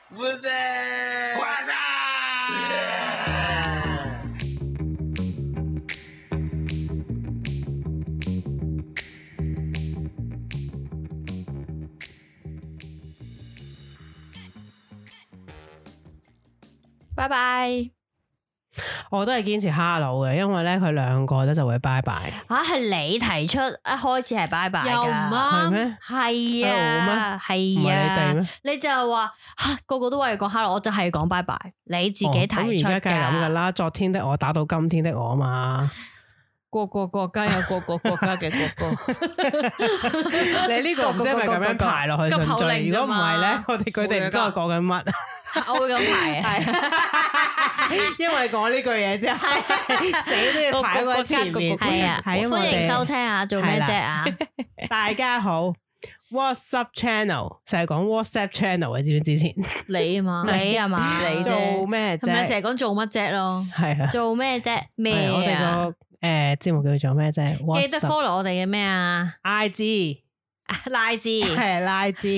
拜拜。 我都係堅持 hello 嘅，因為咧佢兩個咧就會拜拜。 係你提出一開始係拜拜又唔啱係咩？ 係啊，係啊，你就係話個個都話要講 hello， 我就係講拜拜，你自己提出㗎。 咁而家梗係咁噶啦，昨天的我打到今天的我嘛。 個國家有個國家嘅國歌。 你呢個唔知係咪咁樣排落去順序？如果唔係咧，我哋佢哋唔知我講緊乜。 我會咁排係，因為講呢句嘢之後，死都要排喺前面。 係啊，歡迎收聽啊！做咩啫啊？ 大家好 ，WhatsApp channel 成日講 WhatsApp channel 嘅，知唔知之前？ 你啊嘛， 你啊嘛， 你做咩啫？ 係咪成日講做乜啫咯？ 係啊， 做咩啫？ 咩我哋個節目叫做咩啫？ 記得 follow 我哋嘅咩啊 ？IG 拉字係拉字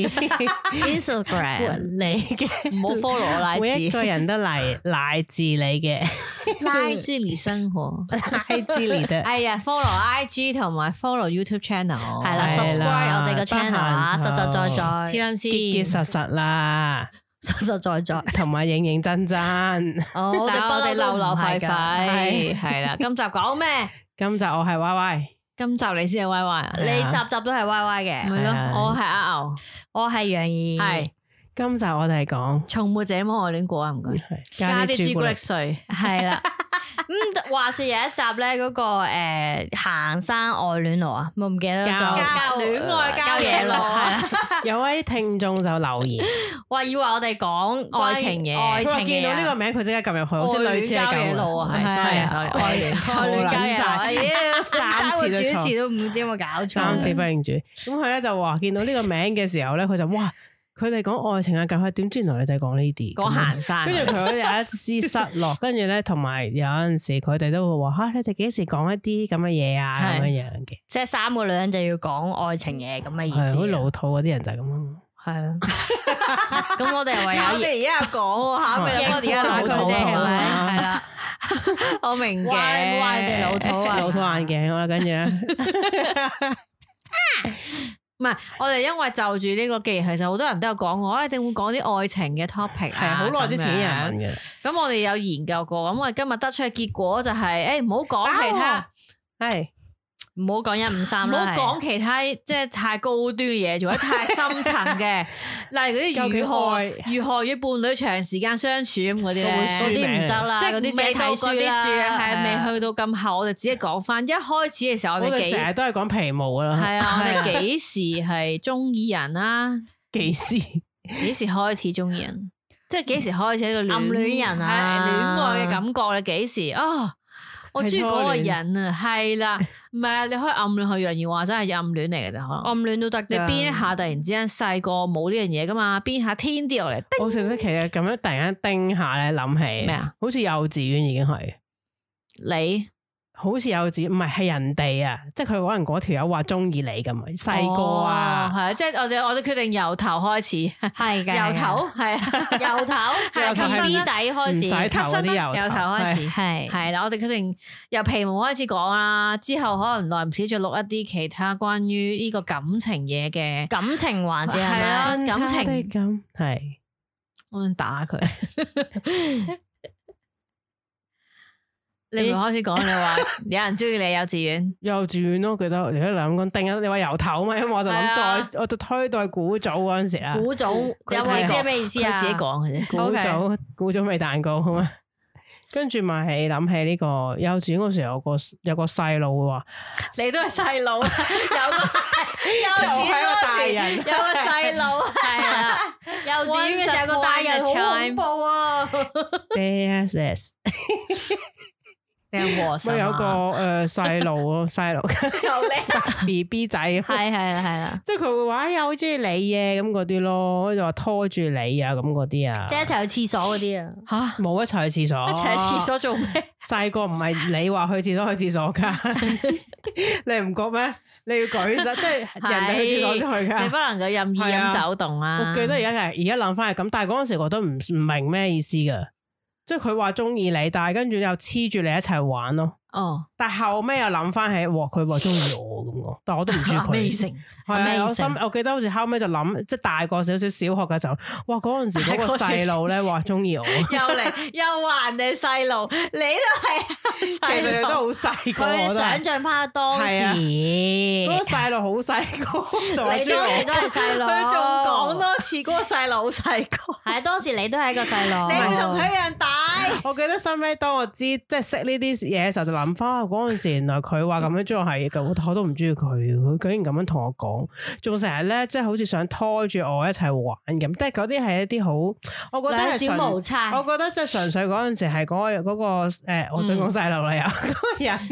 Instagram 你嘅， 唔好 follow 我拉字。 每一個人都嚟拉字你嘅， 拉字你生活， 拉字你的。 哎呀 follow IG 同埋 follow YouTube channel 係啦 ，subscribe 我哋個 channel 啊，實實在在， 黐撚線， 結結實實啦， 實實在在， 同埋認認真真。 我哋流流費費係啦。今集講咩？ 今集我係 Y Y。 今集你先係 Y Y 啊？ 你集集都係 Y Y 嘅， 咪咯，我係阿牛， 我係楊怡， 係今集我哋講從沒這麼愛戀過啊！唔該，加啲朱古力碎， 係啦。咁話說有一集咧，嗰個行山愛戀路啊，我唔記得咗， 戀愛郊野路係啦。 有位聽眾就留言， 話以為我哋講愛情嘢， 愛情嘢。 見到呢個名佢即刻撳入去，好似類似郊野路啊，係 sorry， 愛戀郊野路， 三次都主持都唔知有冇搞錯， 三次不認主。咁佢咧就話見到呢個名嘅時候咧，佢就哇，佢哋講愛情啊，咁點知原來你就係講呢啲， 講行山。 跟住佢有一絲失落，跟住咧同埋有陣時佢哋都會話你哋幾時講一啲咁嘅嘢啊咁樣樣嘅， 即係三個女人就要講愛情嘢咁嘅意思。 係好老土嗰啲人就係咁咯。 係啊，咁我哋唯有我哋而家講下咪我哋而家老土係咪？係啦， 我明嘅， 話你哋老土啊， 老土眼鏡啦，跟住咧。 唔係，我哋因為就住呢個既然其實好多人都有講過，我一定會講啲愛情嘅 topic 係好耐之前啲人問嘅。咁我哋有研究過，咁我哋今日得出嘅結果就係，唔好講其他， 係唔好講153， 唔好講其他即係太高端嘅嘢，或者太深層嘅，例如嗰啲如何與伴侶長時間相處咁嗰啲咧， 嗰啲唔得啦， 即係嗰啲未到嗰啲住，係未去到咁後，我哋只係講翻一開始嘅時候，我哋成日都係講皮毛啦。 係啊，我哋幾時係中意人啦？ 幾時開始中意人？即係幾時開始喺度暗戀人啊？ 戀愛嘅感覺你幾時啊？我中意嗰個人啊，係啦，唔係啊，你可以暗戀佢，楊怡話真係暗戀嚟嘅啫，可能暗戀都得。 你邊一下突然之間細個冇呢樣嘢噶嘛？邊下天跌落嚟， 我成日其實咁樣突然間叮下咧，諗起咩啊？ 好似幼稚園已經係你。 好似幼稚園唔係人哋啊，即係佢可能嗰條友話中意你咁啊，細個啊， 係啊，即係我哋決定由頭開始， 係嘅， 由頭係由頭係 BB 仔開始， 唔使頭嗰啲由頭開始， 係啦，我哋決定由皮毛開始講啦，之後可能耐唔少再錄一啲其他關於呢個感情嘢嘅感情環節係啦，感情咁係， 我想打佢。你咪開始講，你話有人中意你幼稚園咯，記得你一兩個叮啊，你話由頭嘛，因為我就諗我就推到古早嗰陣時啊， 古早有冇知咩意思啊？ 佢自己講嘅啫， 古早味蛋糕好嘛？跟住咪係諗起呢個幼稚園嗰時有個細路話， 你都係細路，幼稚園個大人， 有個細路係啦，幼稚園嘅時候個大人好恐怖啊咪有個細路咯，細路BB 仔， 係啦， 即係佢會話又好中意你嘅咁嗰啲咯，就話拖住你啊咁嗰啲啊， 即係一齊去廁所嗰啲啊。 吓，冇一齊去廁所， 一齊去廁所做咩？ 細個唔係你話去廁所去廁所噶，你唔覺咩？你要舉手，即係人哋去廁所先去噶， 你不能夠任意咁走動啊！ 我記得而家諗翻係咁，但係嗰陣時我都唔明咩意思噶，即係佢話中意你，但係跟住又黐住你一齊玩咯。哦，但係後尾又諗翻起，佢話中意我咁，但我都唔知佢。係啊，我記得好似後尾就諗，即係大個少少，小學嘅時候，哇嗰陣時嗰個細路咧話中意我，又話人哋細路，你都係， 其實你都好細個。 佢想象翻當時嗰個細路好細個， 你當時都係細路， 佢仲講多次嗰個細路好細個。 係啊，當時你都係一個細路， 你同佢一樣大。 我記得收尾當我知即係識呢啲嘢嘅時候，就諗翻嗰陣時，原來佢話咁樣中意係，就我都唔中意佢，佢竟然咁樣同我講。仲成日咧，即係好似想拖住我一齊玩咁，即係嗰啲係一啲好，我覺得係小無猜。 我覺得即係純粹嗰陣時係嗰個我想講細路啦，又嗰個人，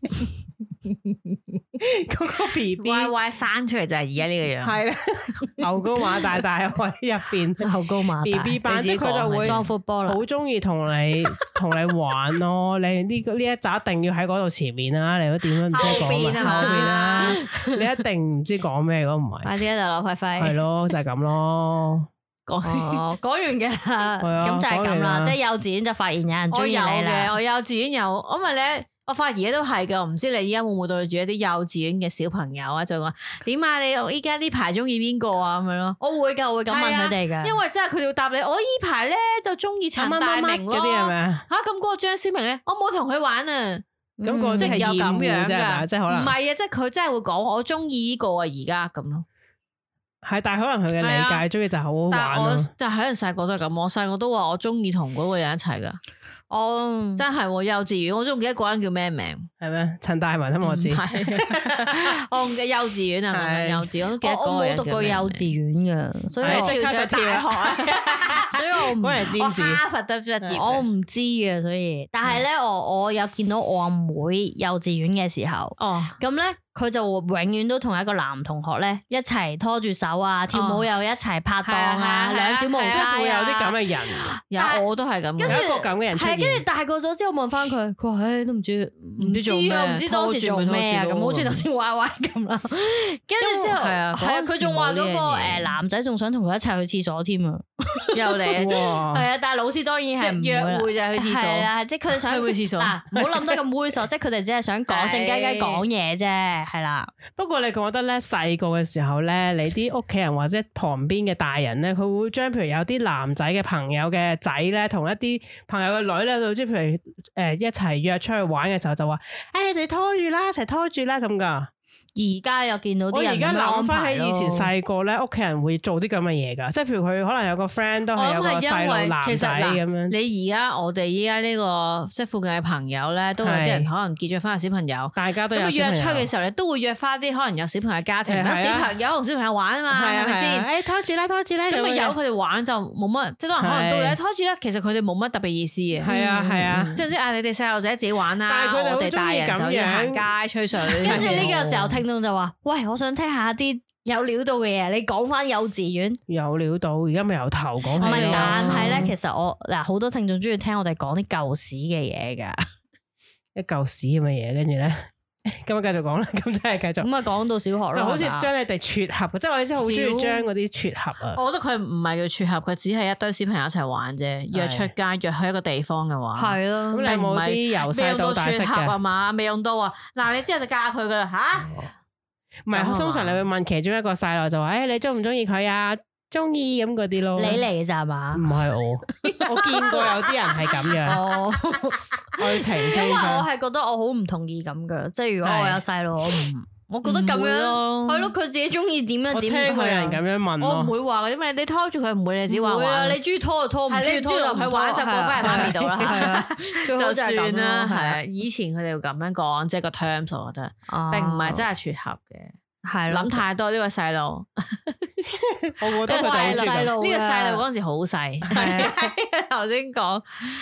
嗰個 BB Y Y 生出嚟就係而家呢個樣，係啦， 牛高馬大喺入邊， 牛高馬大 BB 版，即係佢就會好中意同你玩咯。你呢一集一定要喺嗰度前面啦，你都點樣唔知講咩後邊啦，你一定唔知講咩如果唔係， 快啲就攞塊揮， 係咯，就係咁咯。 講完嘅啦，咁就係咁啦。即係幼稚園就發現有人中意你啦。 我幼稚園有，因為咧。我發現而家都係㗎，我唔知你依家會唔會對住一啲幼稚園嘅小朋友啊，就話點啊？你依家呢排中意邊個啊？咁樣咯， 我會㗎，我會咁問佢哋㗎。 因為真係佢哋會答你，我依排咧就中意陳大明咯。嗰啲係咪啊？嚇咁嗰個張小明咧，我冇同佢玩啊。 咁個即係有咁樣㗎，即係可能唔係啊，即係佢真係會講我中意呢個啊，而家咁咯。 係，但係可能佢嘅理解中意就好好玩咯。 但係我就喺人細個都係咁，我細個都話我中意同嗰個人一齊㗎。哦，真係幼稚園，我都唔記得嗰人叫咩名， 係咩？陳大文啊嘛，我知。 我唔記得幼稚園係咪？幼稚園我都記得。 我冇讀過幼稚園噶，所以我即刻就大學， 所以我唔係哈佛得畢業， 我唔知嘅，所以，但係咧，我有見到我阿妹幼稚園嘅時候，咁咧。佢就永遠都同一個男同學咧一齊拖住手啊，跳舞又一齊拍檔啊，兩小無猜啊， 會有啲咁嘅人， 有我都係咁， 有一個咁嘅人出現。 係跟住大個咗之後問翻佢，佢話唉都唔知做咩，唔知當時做咩啊，咁好似頭先 Y Y 咁啦。跟住之後係啊，佢仲話嗰個男仔仲想同佢一齊去廁所添啊，又嚟係啊，但係老師當然係唔會約會就係去廁所， 係啦，即係佢哋想去廁所嗱，唔好諗得咁猥瑣，即係佢哋只係想講靜雞雞講嘢啫。係啦， 不過你覺得咧細個嘅時候咧，你啲屋企人或者旁邊嘅大人咧，佢會將譬如有啲男仔嘅朋友嘅仔咧，同一啲朋友嘅女咧，就即係譬如一齊約出去玩嘅時候，就話你哋拖住啦，一齊拖住啦咁噶。 而家又見到啲人， 我而家諗翻起以前細個咧，屋企人會做啲咁嘅嘢噶，即係譬如佢可能有個 friend 都係有個細路男仔咁樣。 你而家我哋依家呢個即係附近嘅朋友咧，都有啲人可能結咗婚嘅小朋友， 大家都有約出嘅時候咧，都會約翻啲可能有小朋友嘅家庭，等小朋友同小朋友玩啊嘛，係咪先？ 拖住啦，拖住啦， 咁咪由佢哋玩就冇乜，即係可能都有拖住啦。其實佢哋冇乜特別意思嘅。 係啊係啊， 即係你哋細路仔自己玩啦，我哋大人就要行街吹水。 跟住呢個時候聽眾就話：喂！我想聽下啲有料到嘅嘢，你講翻幼稚園有料到，而家咪由頭講起。 唔係，但係咧，其實我嗱好多聽眾中意聽我哋講啲舊屎嘅嘢噶， 一舊屎咁嘅嘢，跟住咧，咁啊繼續講啦，咁真係繼續。 咁啊講到小學啦， 就好似將你哋撮合，即係我哋真係好中意將嗰啲撮合啊。 我覺得佢唔係叫撮合，佢只係一堆小朋友一齊玩啫，約出街，約去一個地方嘅話， 係咯。 咁你有冇啲由細到大識嘅啊嘛？未用到啊！嗱，你之後就嫁佢噶啦吓。 唔係，通常你會問其中一個細路就話：你中唔中意佢啊？中意咁嗰啲咯。 你嚟咋嘛？ 唔係我見過有啲人係咁樣。我要澄清。 因為我係覺得我好唔同意咁噶，即係如果我有細路，我覺得咁樣係咯，佢自己中意點樣點。 我聽過有人咁樣問我唔會話嘅，因為你拖住佢唔會，你只話會啊，你中意拖就拖，唔中意拖就唔玩，就過翻嚟媽咪度啦，就算啦。係啊， 以前佢哋會咁樣講，即係個 terms，我覺得並唔係真係撮合嘅。係諗太多呢個細路， 我覺得呢個細路嗰陣時好細。係頭先講，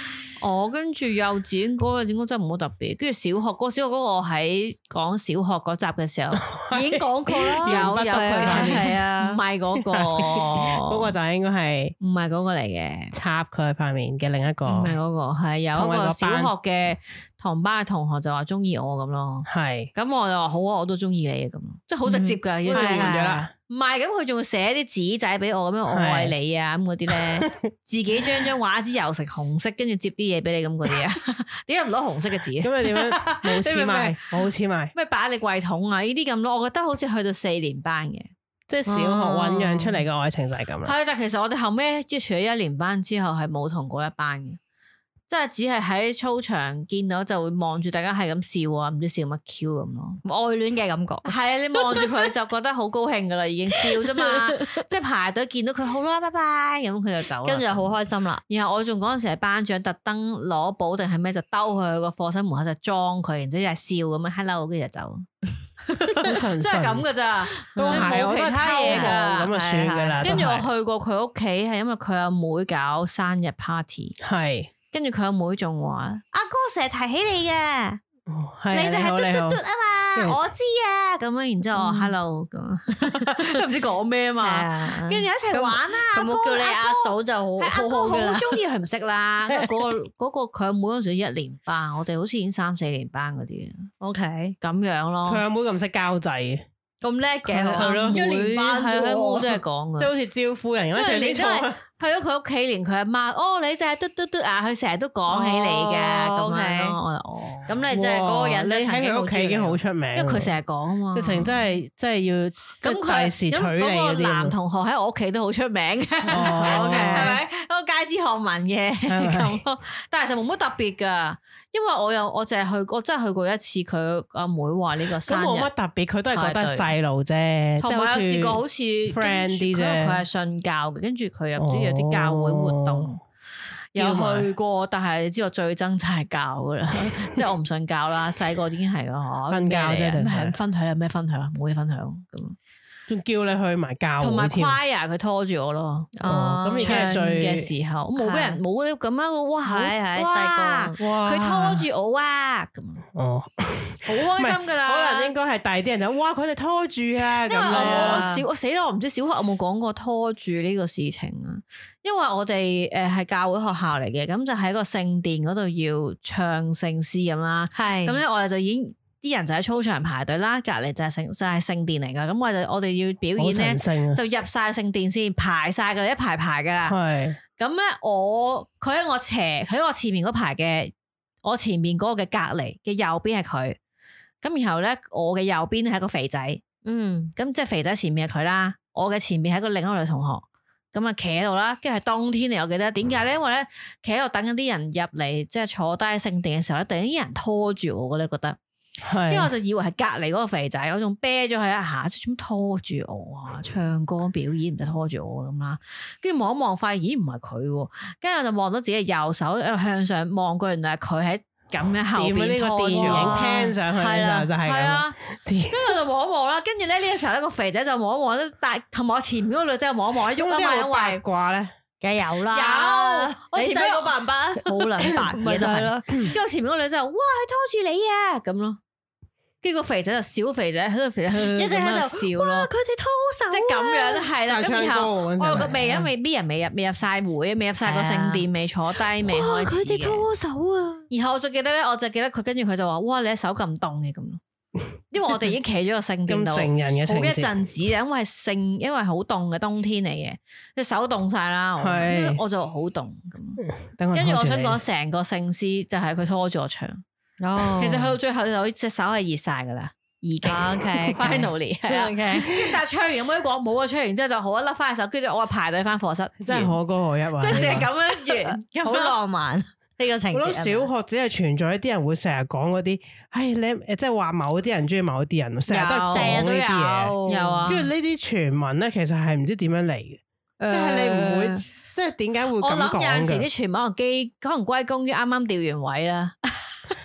跟住幼稚園嗰個應該真係冇乜特別，跟住小學嗰個我喺講小學嗰集嘅時候已經講過啦， 有係啊，唔係嗰個， 嗰個就應該係唔係嗰個嚟嘅， 插佢塊面嘅另一個， 唔係嗰個，係有一個小學嘅同班嘅同學就話中意我咁咯，係，咁我就話好啊，我都中意你咁，即係好直接噶，已經中意咗啦。唔係，咁佢仲會寫啲紙仔俾我咁樣，我愛你啊咁嗰啲咧，自己張畫紙油成紅色，跟住接啲嘢俾你咁嗰啲啊？點解唔攞紅色嘅紙？ 咁你點樣冇錢買？冇錢買咩擺你櫃桶啊？呢啲咁咯，我覺得好似去到4年班嘅， 即係小學醞釀出嚟嘅愛情就係咁啦。 係，但其實我哋後尾即係除咗1年班之後，係冇同過一班嘅。即係只係喺操場見到就會望住大家係咁笑啊，唔知笑乜 Q 咁咯， 愛戀嘅感覺。 係啊，你望住佢就覺得好高興噶啦，已經笑啫嘛。即係排隊見到佢好啦，拜拜咁佢就走， 跟住就好開心啦。 然後我仲嗰陣時係班長，特登攞簿定係咩就兜佢去個課室門口就裝佢，然之後又係笑咁樣 hello，跟住就走。真係咁噶咋， 都係冇其他嘢噶，咁啊算噶啦。 跟住我去過佢屋企，係因為佢阿妹搞生日 party， 係。 跟住佢阿妹仲話：阿哥成日提起你嘅，你就係嘟嘟嘟啊嘛，我知啊。咁樣然之後我 hello 咁，都唔知講咩啊嘛。跟住一齊玩啦。 咁我叫你阿嫂就好好噶啦。 好中意佢唔識啦。嗰個佢阿妹嗰陣時1年班，我哋好似已經3、4年班嗰啲。 OK， 咁樣咯。 佢阿妹咁識交際。 咁叻嘅係咯 ，1年班係佢阿妹都係講嘅， 即係好似招呼人咁。因為你真係去咗佢屋企，連佢阿媽，你就係嘟嘟嘟啊！佢成日都講起你嘅咁樣咯。 咁你即係嗰個人， 你喺佢屋企已經好出名， 因為佢成日講啊嘛。 直情真係要咁第時娶你嗰啲。 男同學喺我屋企都好出名嘅，係咪？嗰個街知巷聞嘅咁咯。但係其實冇乜特別噶。因為我淨係我真係去過一次，佢阿妹話呢個生日， 咁冇乜特別，佢都係覺得細路啫。 同埋有試過好似 friend 啲啫， 佢係信教嘅，跟住佢又唔知有啲教會活動，有去過，但係你知我最憎就係教噶啦，即係我唔信教啦，細個已經係咯， 瞓覺啫， 係分享有咩分享？冇嘢分享咁。 仲叫你去埋教會， 同埋 choir 佢拖住我咯。 咁而家唱嘅時候，我冇俾人冇咁樣，哇！ 係細個， 佢拖住我啊，咁好開心噶啦。 可能應該係大啲人就哇，佢哋拖住啊。因為我死啦，我唔知小學有冇講過拖住呢個事情啊。因為我哋係教會學校嚟嘅，咁就喺個聖殿嗰度要唱聖詩咁啦。係咁咧，我哋就已經。啲人就喺操場排隊啦，隔籬就係聖殿嚟噶，咁我哋要表演咧，就入晒聖殿先，排晒噶，一排排噶啦。係咁咧，佢喺我前面嗰排嘅，我前面嗰個嘅隔籬嘅右邊係佢，咁然後咧我嘅右邊係一個肥仔，咁即係肥仔前面係佢啦，我嘅前面係一個另一個女同學，咁啊企喺度啦，跟住係冬天嚟，我記得點解咧？因為咧企喺度等緊啲人入嚟，即係坐低喺聖殿嘅時候咧，突然啲人拖住我咧，覺得。跟住我就以為係隔籬嗰個肥仔，我仲啤咗佢一下，做咩拖住我啊？唱歌表演唔使拖住我咁啦。跟住望一望，發現咦唔係佢，跟住我就望到自己嘅右手向上望過，原來係佢喺咁樣後邊拖住我。 聽上去嘅時候就係咁。 跟住我就望一望啦，跟住咧呢個時候咧個肥仔就望一望，但同埋我前面嗰個女仔望一望，喐啊嘛，因為八卦咧， 梗係有啦。有我前面嗰白唔白？ 好兩白嘢就係咯。跟住我前面嗰個女仔話：哇，佢拖住你啊！咁咯。跟住個肥仔就小肥仔喺度肥仔一直喺度笑咯，佢哋拖手，即係咁樣係啦。咁然後我個未啲人未入晒會，未入晒個聖殿，未坐低，未開始嘅。佢哋拖手啊！然後我就記得佢跟住佢就話：哇，你隻手咁凍嘅咁咯。因為我哋已經企咗個聖殿度好一陣子，因為好凍嘅冬天嚟嘅，隻手凍晒啦。我就好凍咁。跟住我想講成個聖詩就係佢拖住我唱。其實去到最後就隻手係熱晒噶啦，已經 finally 係啦。但係唱完有冇得講？冇啊！唱完之後就好一甩翻隻手，跟住我話排隊翻課室， 真係可歌可泣啊！ 即係咁樣完， 好浪漫呢個情節。 我覺得小學只係存在一啲人會成日講嗰啲，你即係話某啲人中意某啲人，成日都係講呢啲嘢。 有啊， 跟住呢啲傳聞咧，其實係唔知點樣嚟嘅，即係你唔會，即係點解會咁講嘅？ 我諗有陣時啲傳聞可能歸功於啱啱調完位啦。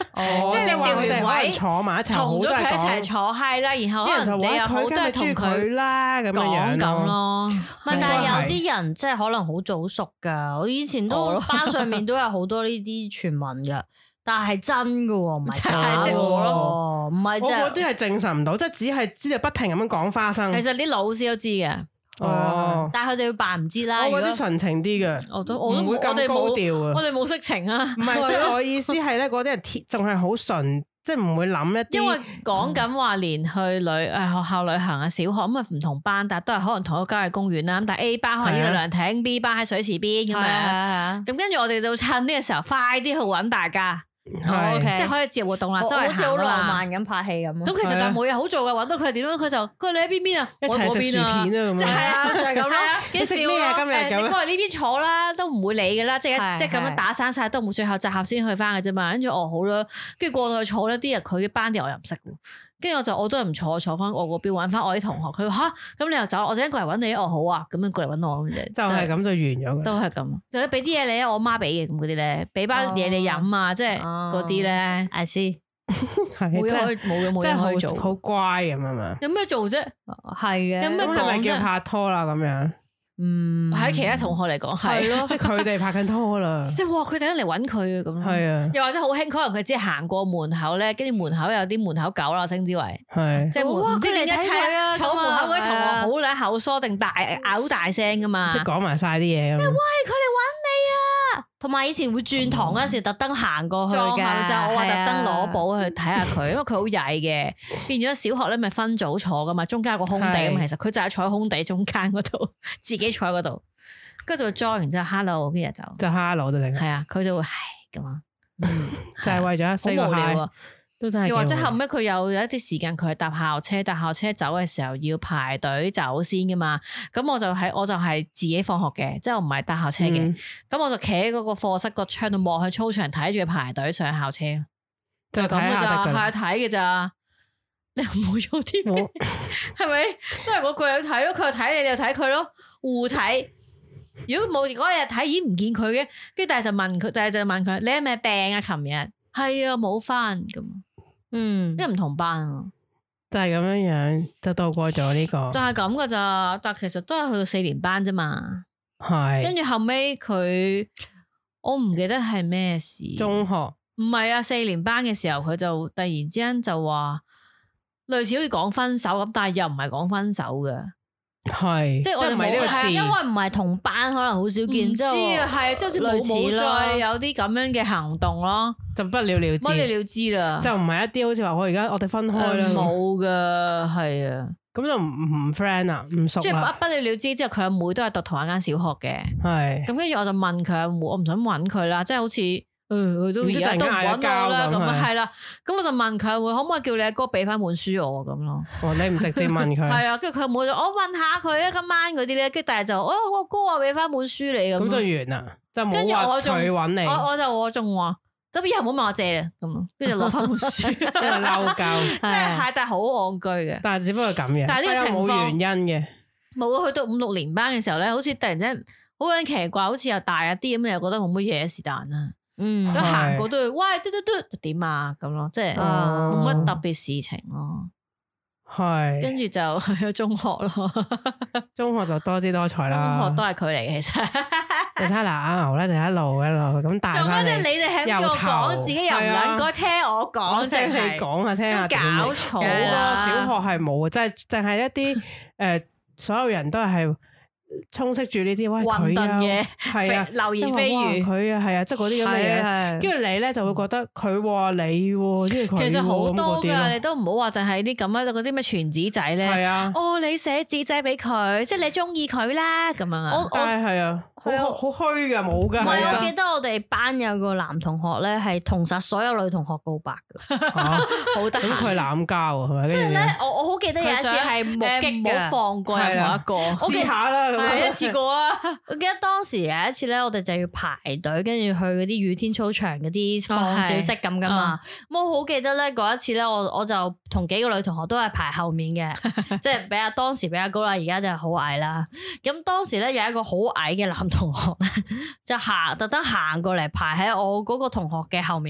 即係你調完位坐埋一齊， 同咗佢一齊坐，係啦，然後可能你又好都係同佢啦咁樣咁咯。 但係有啲人即係可能好早熟噶，我以前都班上面都有好多呢啲傳聞噶。但係真噶喎，唔係假嘅喎，唔係我嗰啲係證實唔到，即係只係知道不停咁樣講花生。 其實啲老師都知嘅， 但係佢哋要扮唔知啦。 我嗰啲純情啲嘅，我都唔會咁高調啊。 我哋冇色情啊， 唔係，即係我意思係咧，嗰啲人仲係好純，即係唔會諗一啲。 因為講緊話連去學校旅行啊，小學咁啊唔同班，但係都係可能同一個郊野公園啦。咁但係 A 班可能喺涼亭，B 班喺水池邊咁樣。咁跟住我哋就趁呢個時候快啲去搵大家。即係可以自由活動啦，即係好似好浪漫咁拍戲咁。 咁其實就冇嘢好做嘅，搵到佢係點樣？佢就佢你喺邊啊？ 一齊食薯片啊咁。 即係就係咁咯。 你食咩啊？今日咁。 你過嚟呢邊坐啦，都唔會理嘅啦。即係咁樣打散晒，都唔會最後集合先去翻嘅啫嘛。跟住好啦，跟住過到去坐咧，啲人佢啲班啲我又唔識。跟住我都係唔坐翻我嗰邊揾翻我啲同學。佢話吓，咁你又走，我陣間過嚟揾你。好啊，咁樣過嚟揾我咁啫。 就係咁就完咗。 都係咁，就俾啲嘢你啊，我媽俾嘅咁嗰啲咧，俾包嘢你飲啊，即係嗰啲咧。 I see， 冇嘢可以做， 好乖咁啊嘛。 有咩做啫？ 係嘅。 有咩講啫？ 係咪叫拍拖啦咁樣？ 喺其他同學嚟講係咯， 即係佢哋拍緊拖啦。 即係哇，佢哋嚟揾佢咁。 係啊， 又或者好興，可能佢只係行過門口咧，跟住門口有啲門口狗啦，稱之為係。 即係唔知點解坐門口嗰啲同學好撚口疏定好大聲噶嘛？ 即係講埋晒啲嘢咁。 喂，佢嚟揾你啊！ 同埋以前會轉堂嗰時，特登行過去嘅， 就我話特登攞簿去睇下佢，因為佢好曳嘅。變咗小學咧，咪分組坐噶嘛，中間有個空地咁，其實佢就係坐喺空地中間嗰度，自己坐喺嗰度，跟住就 join 完之後 hello，跟住就 hello 就定係啊，佢就會係咁啊， 就係為咗四個 hi。都真係。 又或者後尾佢有一啲時間，佢係搭校車，搭校車走嘅時候要排隊走先噶嘛。咁我就係自己放學嘅，即係我唔係搭校車嘅。咁我就企喺嗰個課室個窗度望去操場睇住佢排隊上校車，就咁噶咋，係睇嘅咋。你又冇做啲咩？係咪？都係嗰句去睇咯，佢又睇你，你又睇佢咯，互睇。如果冇嗰日睇，咦唔見佢嘅，跟住但係就問佢，你係咪病啊？琴日係啊，冇翻咁。因為唔同班啊， 就係咁樣就度過咗呢個， 就係咁噶咋，但其實都係去到4年班啫嘛， 係， 跟住後尾佢，我唔記得係咩事， 中學唔係啊，4年班嘅時候佢就突然之間就話，類似好似講分手咁，但係又唔係講分手嘅。 係， 即係我哋冇係， 因為唔係同班，可能好少見。唔知啊，係即係好似冇再有啲咁樣嘅行動咯， 就不了了之。 不了了之啦， 就唔係一啲好似話我哋分開啦， 冇噶，係啊， 咁就唔 friend 啊，唔熟啦。即係不了了之之後，佢阿妹都係讀同一間小學嘅，係。咁跟住我就問佢阿妹，我唔想搵佢啦，即係好似。佢都而家都唔揾我啦，咁啊係啦，咁我就問佢會可唔可以叫你阿哥俾翻本書我咁咯？ 哦，你唔直接問佢？ 係啊，跟住佢冇就我問下佢啊，今晚嗰啲咧，跟住但係就我哥話俾翻本書你咁。 咁就完啦，就冇話佢揾你。 我仲話咁以後唔好問我借啦，咁跟住就攞翻本書， 因為嬲鳩， 即係但係好戇居嘅。 但係只不過咁樣， 但係呢個情況冇原因嘅。 冇啊，去到5、6年班嘅時候咧，好似突然之間好鬼奇怪，好似又大一啲咁，又覺得冇乜嘢是但啦。咁行過都會，喂，嘟點啊咁咯，即係冇乜特別事情咯。 係， 跟住就去咗中學咯。 中學就多姿多彩啦。 中學都係佢嚟嘅，其實。 你睇嗱，阿牛咧就一路咁帶翻嚟。 做乜啫？你哋係叫我講，自己又唔撚該聽我講， 即係你講啊，聽下。 搞錯好多小學係冇，即係淨係一啲所有人都係。充斥住呢啲喂佢啊，係啊，流言蜚語佢啊，係啊，即係嗰啲咁嘅嘢。跟住你咧就會覺得佢話你，即係佢。其實好多噶， 你都唔好話就係啲咁啊，嗰啲咩傳紙仔咧。係啊。哦，你寫紙仔俾佢，即係你中意佢啦，咁樣啊。 係啊，好虛噶，冇噶。 唔係，我記得我哋班有個男同學咧，係同晒所有女同學告白噶。 好得。咁佢濫交啊，係咪？ 即係咧，我好記得有一次係目擊嘅， 唔好放過任何一個。 試下啦。 係一次過啊！ 我記得當時有一次咧，我哋就要排隊，跟住去嗰啲雨天操場嗰啲放小息咁噶嘛。我好記得咧，嗰一次咧，我就同幾個女同學都係排後面嘅，即係當時比較高啦，而家就係好矮啦。咁當時咧有一個好矮嘅男同學咧，就特登行過嚟排喺我嗰個同學嘅後面。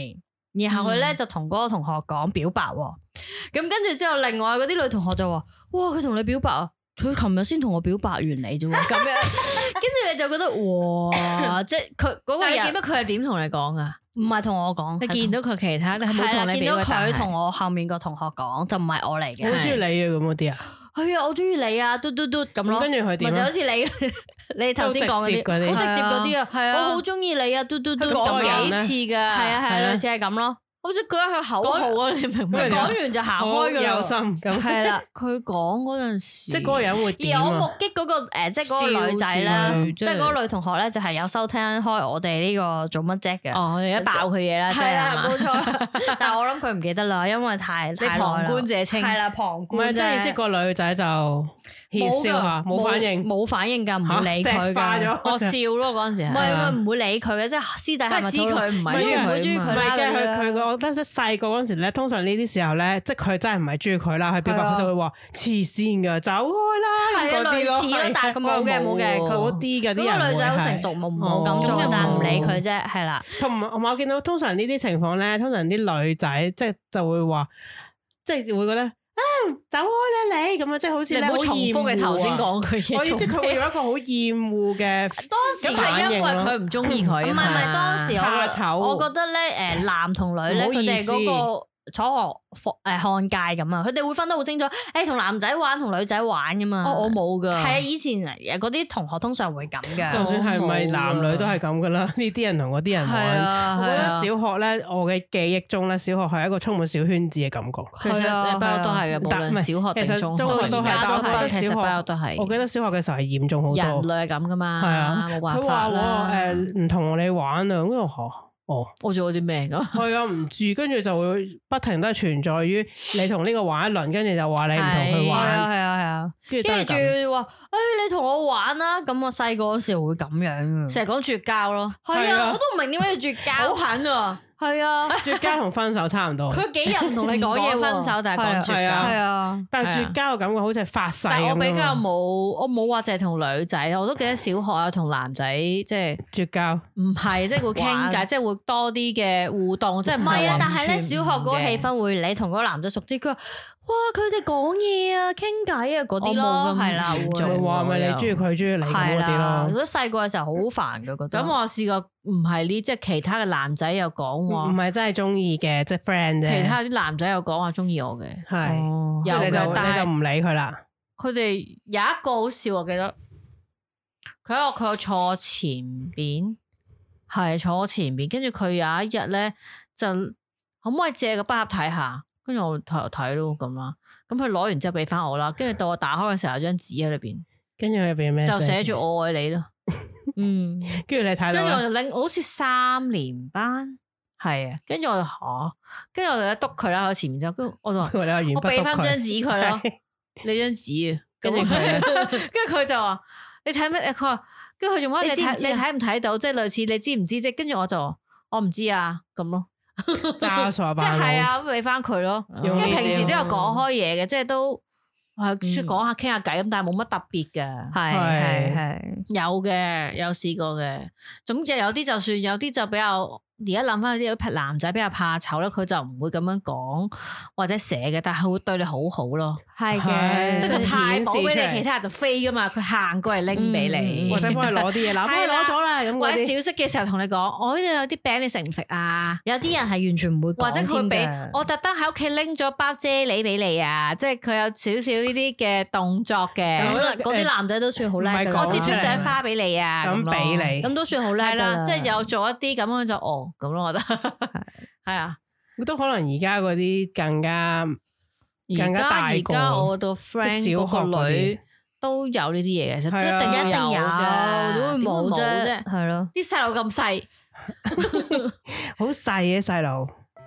然後佢咧就同嗰個同學講表白，咁跟住之後另外嗰啲女同學就話：哇，佢同你表白啊！佢琴日先同我表白完你啫喎，咁樣，跟住你就覺得哇，即係佢嗰個人點解佢係點同你講噶？ 唔係同我講， 你見到佢其他，你係冇同你見到佢同我後面個同學講，就唔係我嚟嘅。 我好中意你啊，咁嗰啲啊， 係啊，我中意你啊，嘟嘟嘟咁咯。 跟住佢點？ 咪就好似你頭先講嗰啲，好直接嗰啲啊，係啊，我好中意你啊，嘟嘟嘟講幾次噶， 係啊係啊，類似係咁咯。 好似覺得佢口號啊，你明唔明？ 講完就行開噶啦， 有心咁係啦。 佢講嗰陣時， 即係嗰個人會點啊？ 而我目擊嗰個即係嗰個女仔咧，即係嗰個女同學咧，就係有收聽開我哋呢個做乜啫嘅。 哦，你一爆佢嘢啦， 係啦，冇錯。但係我諗佢唔記得啦，因為太旁觀者清。 係啦，旁觀。 唔係，即係意思個女仔就笑下，冇反應， 冇反應噶，唔會理佢噶。 我笑咯嗰陣時， 唔會理佢嘅，即係私底下咪知佢唔係中意佢啦。 佢我覺得細個嗰陣時咧，通常呢啲時候咧，即係佢真係唔係中意佢啦，佢表白佢就會話黐線噶，走開啦嗰啲咯。 但係佢冇嘅，佢嗰啲嘅啲人會係。嗰個女仔好成熟，冇咁做，但係唔理佢啫，係啦。 同埋我見到通常呢啲情況咧，通常啲女仔即係就會話，即係會覺得。走開啦你咁啊，即係好似你好重複你頭先講佢嘢。我意思佢會用一個好厭惡嘅，當時係因為佢唔中意佢， 唔係當時我覺得咧，男同女咧，佢哋嗰個楚河漢界咁啊，佢哋會分得好清楚，同男仔玩同女仔玩噶嘛。 我冇噶。 係啊，以前嗰啲同學通常會咁噶。 就算係咪男女都係咁噶啦，呢啲人同嗰啲人玩。我覺得小學咧，我嘅記憶中咧，小學係一個充滿小圈子嘅感覺。 其實不嬲都係嘅，無論小學定中學都係。但我覺得小學都係。 我記得小學嘅時候係嚴重好多。 人類係咁噶嘛。係啊，冇辦法啦。 佢話唔同你玩啊，咁又我做咗啲咩咁？ 係啊，唔住，跟住就會不停都係存在於你同呢個玩一輪，跟住就話你唔同佢玩， 係啊，跟住話，你同我玩啦。咁我細個嗰時會咁樣， 成日講絕交咯。 係啊，我都唔明點解要絕交， 好狠啊！係啊， 絕交同分手差唔多。 佢幾日唔同你講嘢分手，但係講絕交。係啊， 但係絕交嘅感覺好似係發誓。 但我比較我冇話淨係同女仔，我都記得小學啊同男仔即係絕交。 唔係，即係會傾偈，即係會多啲嘅互動，即係唔係啊？ 但係咧，小學嗰個氣氛會你同嗰個男仔熟啲，佢話哇佢哋講嘢啊，傾偈啊嗰啲咯，係啦， 會話咪你中意佢中意你嗰啲咯。 如果細個嘅時候好煩嘅覺得。 咁我試過唔係呢，即係其他嘅男仔又講話， 唔係真係中意嘅，即係 friend 啫。 其他啲男仔又講話中意我嘅， 係有嘅，但係就唔理佢啦。 佢哋有一個好笑，我記得佢坐前邊，係坐我前邊，跟住佢有一日咧就可唔可以借個筆盒睇下？跟住我睇咯咁啦，咁佢攞完之後俾翻我啦，跟住到我打開嘅時候有張紙喺裏邊， 跟住佢入邊咩？ 就寫住我愛你咯。 跟住你睇到， 跟住我就拎，好似3年班，係啊，跟住我就跟住我就督佢啦喺前面之後，跟住我就話我俾翻張紙佢咯，你張紙啊，跟住佢就話你睇咩？佢話跟住佢仲話你睇唔睇到？即係類似你知唔知啫？跟住我就我唔知啊咁咯。 渣傻吧， 即係啊，俾翻佢咯。因為平時都有講開嘢嘅，即係都係講下傾下偈咁，但係冇乜特別嘅。 係有試過嘅。總之有啲就算，有啲就比較。而家諗翻啲男仔比較怕醜咧，佢就唔會咁樣講或者寫嘅，但係佢會對你好好咯。 係嘅， 即係佢派寶俾你，其他人就飛噶嘛。佢行過嚟拎俾你， 或者幫佢攞啲嘢，嗱，幫佢攞咗啦。咁或者小息嘅時候同你講，我呢度有啲餅，你食唔食啊？ 有啲人係完全唔會講， 或者佢俾我特登喺屋企拎咗包啫喱俾你啊！即係佢有少少呢啲嘅動作嘅。 嗰啲男仔都算好叻。 我接咗朵花俾你啊！ 咁俾你， 咁都算好叻啦。 即係有做一啲咁樣就咁咯，我覺得係啊， 都可能而家嗰啲更加大個。 而家我個 friend 嗰個女都有呢啲嘢嘅，其實一定有嘅，點會冇啫？ 係咯， 啲細路咁細， 好細嘅細路。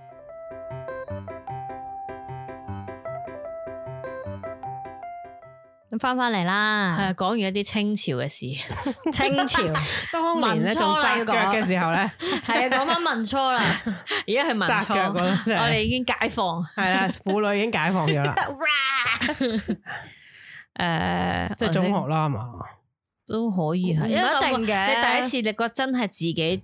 咁翻嚟啦， 係講完一啲清朝嘅事， 清朝當年咧仲紮腳嘅時候咧， 係啊，講翻民初啦， 而家係民初，我哋已經解放， 係啦，婦女已經解放咗啦，即係中學啦，係嘛， 都可以係， 唔一定嘅。 你第一次你覺得真係自己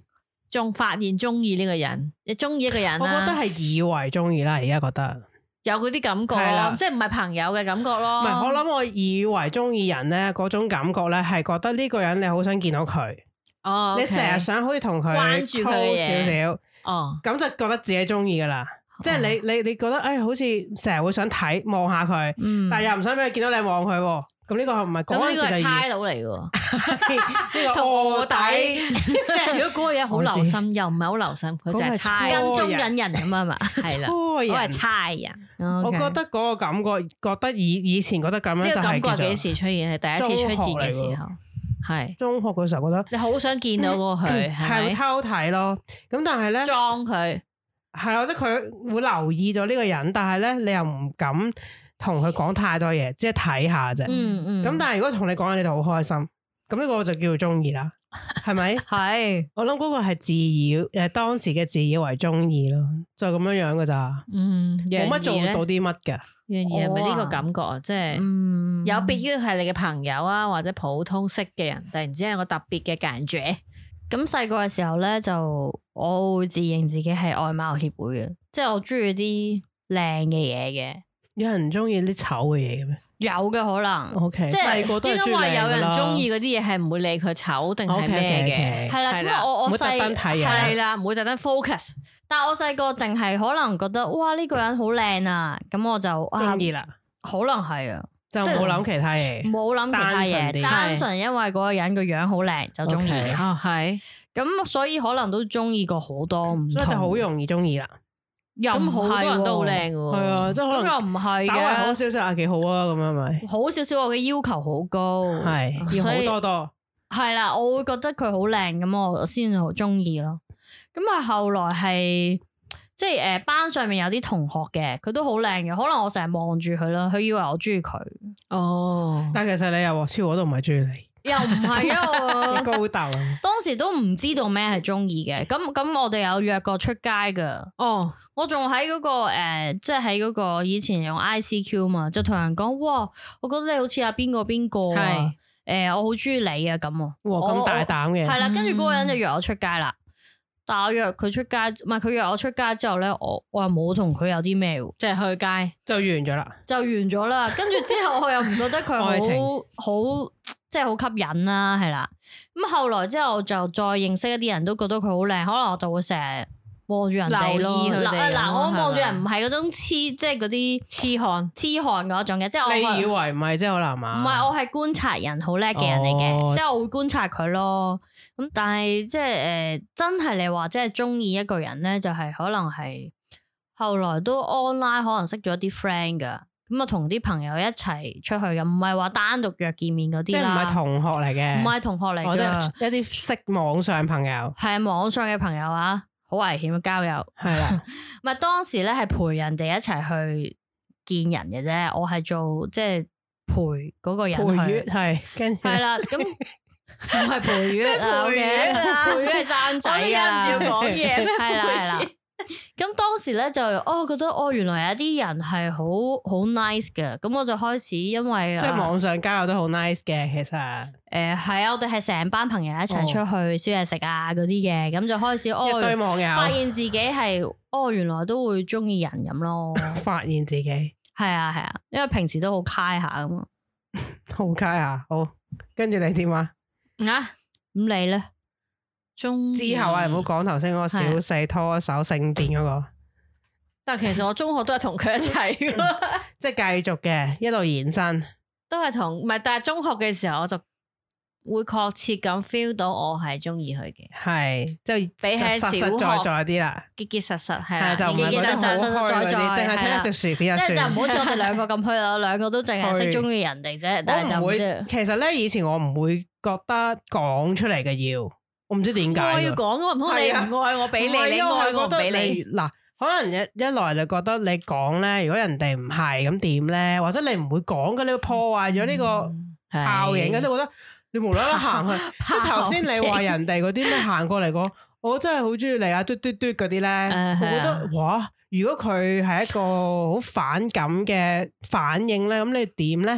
仲發現中意呢個人，你中意一個人， 我覺得係以為中意啦，而家覺得有嗰啲感覺咯，即係唔係朋友嘅感覺咯。 唔係，我諗我以為中意人咧，嗰種感覺咧係覺得呢個人你好想見到佢，你成日想好似同佢關注佢少少，咁就覺得自己中意噶啦。即係你覺得好似成日會想睇望下佢，但係又唔想俾佢見到你望佢。咁呢個唔係嗰陣時就係差佬嚟嘅， 呢個臥底。 如果嗰個嘢好留心，又唔係好留心，佢就係差跟蹤緊人咁啊嘛，係啦，我係差人。 我覺得嗰個感覺，覺得以前覺得咁樣就係感覺幾時出現？係第一次出現嘅時候，係中學嗰時候覺得你好想見到嗰個佢， 係會偷睇咯。咁但係咧裝佢係咯，即係佢會留意咗呢個人，但係咧你又唔敢同佢講太多嘢，即係睇下啫。咁但係如果同你講，你就好開心。咁呢個就叫做中意啦，係咪？ 係。 我諗嗰個係自以當時嘅自以為中意咯，就咁樣樣噶咋。冇乜做到啲乜噶。 樣嘢係咪呢個感覺啊？即係有別於係你嘅朋友啊，或者普通識嘅人，突然之間有個特別嘅感覺。 咁細個嘅時候咧，就我會自認自己係外貌協會嘅，即係我中意啲靚嘅嘢嘅。有人中意啲醜嘅嘢嘅咩？ 有嘅可能。 OK，即係個都係中意靚嘅啦。 應該話有人中意嗰啲嘢係唔會理佢醜定係咩嘅。 係啦，因為我細係啦，唔會特登 focus。 但係我細個淨係可能覺得哇呢個人好靚啊，咁我就中意啦。 可能係啊， 就冇諗其他嘢， 冇諗其他嘢，單純因為嗰個人個樣好靚就中意。 係咁，所以可能都中意過好多唔同， 所以就好容易中意啦。 咁好多人都好靚嘅喎， 係啊，即係可能又唔係嘅， 稍微好少少啊，幾好啊，咁樣咪好少少。我嘅要求好高， 係要好多多。 係啦，我會覺得佢好靚，咁我先好中意咯。咁啊，後來係即係班上面有啲同學嘅，佢都好靚嘅，可能我成日望住佢啦，佢以為我中意佢。 哦，但其實你又超我都唔係中意你。 又唔係啊， 高竇啊！ 當時都唔知道咩係中意嘅，咁我哋有約過出街噶。哦，我仲喺嗰個即係喺嗰個以前用 ICQ 嘛，就同人講，哇，我覺得你好似阿邊個邊個啊，我好中意你啊咁。 哇，咁大膽嘅。係啦，跟住嗰個人就約我出街啦。但我約佢出街，唔係佢約我出街之後咧，我又冇同佢有啲咩， 即係去街就完咗啦， 就完咗啦。跟住之後我又唔覺得佢好即係好吸引啦，係啦。咁後來之後就再認識一啲人都覺得佢好靚，可能我就會成日望住人哋咯。嗱，我望住人唔係嗰種即係嗰啲痴漢嗰種嘅，即係我你以為唔係即係好難嘛？ 唔係，我係觀察人好叻嘅人嚟嘅，即係我會觀察佢咯。咁但係即係真係你話即係中意一個人咧，就係可能係後來都 online 可能識咗啲 friend 噶，咁啊同啲朋友一齊出去嘅，唔係話單獨約見面嗰啲啦，即係唔係同學嚟嘅， 唔係同學嚟嘅， 一啲識網上朋友，係啊，網上嘅朋友啊，好危險嘅交友， 係啦， 唔係當時咧係陪人哋一齊去見人嘅啫，我係做即係陪嗰個人去， 係跟住係啦咁。唔係陪月啊，陪月係生仔啊， 我唔要講嘢咩？ 係啦。咁當時咧就覺得原來有啲人係好 nice 嘅，咁我就開始因為即係網上交友都好 nice 嘅，其實係啊，我哋係成班朋友一齊出去燒嘢食啊嗰啲嘅，咁就開始一堆網友發現自己係原來都會中意人咁咯， 發現自己係啊，因為平時都好開下咁啊， 好開下，好，跟住你點啊？ 咁你咧？ 之後唔好講頭先嗰個小四拖手聖殿嗰個。 但係其實我中學都係同佢一齊嘅， 即係繼續嘅，一路延伸。 都係同，唔係，但係中學嘅時候我就會確切咁 feel 到我係中意佢嘅。 係，即係比起小學實在啲啦， 結結實實係啦， 就唔係嗰啲好開嗰啲，淨係請你食薯片啊， 即係就唔好似我哋兩個咁虛啦，兩個都淨係識中意人哋啫。但係就唔會。 其實咧，以前我唔會覺得講出嚟嘅要，我唔知點解。 我要講噶嘛，唔通你唔愛我俾你，你愛我俾你。 嗱，可能一來就覺得你講咧，如果人哋唔係咁點咧，或者你唔會講嘅，你會破壞咗呢個效應嘅，都覺得你無啦啦行去，即係頭先你話人哋嗰啲咩行過嚟講，我真係好中意你啊，嘟嘟嘟嗰啲咧，我覺得哇，如果佢係一個好反感嘅反應咧，咁你點咧？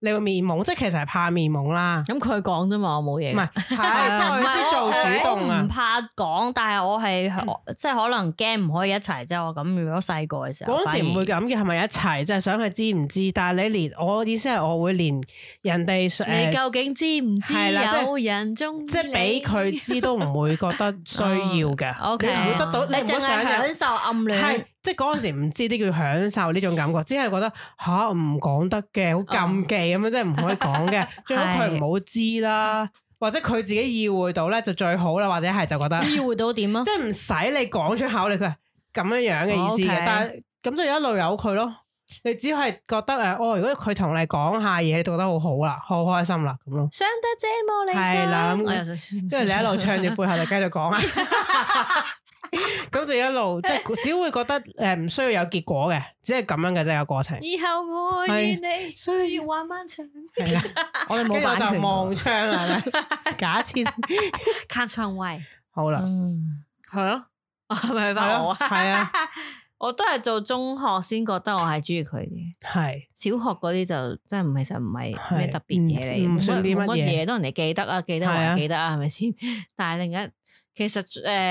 你個面懵，即係其實係怕面懵啦。 咁佢講啫嘛，我冇嘢。 唔係，即係我先做主動啊。 唔怕講，但係我係即係可能驚唔可以一齊啫。我咁如果細個嘅時候， 嗰陣時唔會咁嘅，係咪一齊？即係想佢知唔知？但係你連我意思係，我會連人哋你究竟知唔知有人中意你？ 即係俾佢知都唔會覺得需要嘅。 OK， 你唔會得到，你淨係享受暗戀。 係即係嗰陣時唔知啲叫享受呢種感覺，只係覺得吓唔講得嘅，好禁忌咁樣，即係唔可以講嘅。最好佢唔好知啦，或者佢自己意會到咧就最好啦，或者係就覺得意會到點啊？ 即係唔使你講出口，你佢係咁樣嘅意思嘅。但係咁就一路由佢咯。你只係覺得如果佢同你講下嘢，你讀得好好啦，好開心啦，咁咯。 想得這麼理想， 係啦，跟住你一路唱住背後就繼續講啊。咁就一路即係只會覺得唔需要有結果嘅，只係咁樣嘅啫個過程。 以後我與你需要玩漫長。 係啦，我哋冇版權，就望窗啦，假設卡窗位。 好啦， 係啊，係咪翻我啊？ 係啊， 我都係做中學先覺得我係中意佢嘅。係小學嗰啲就真係其實唔係咩特別嘢嚟， 唔算啲乜嘢， 都人哋記得啊，記得還記得啊，係咪先？但係另一其實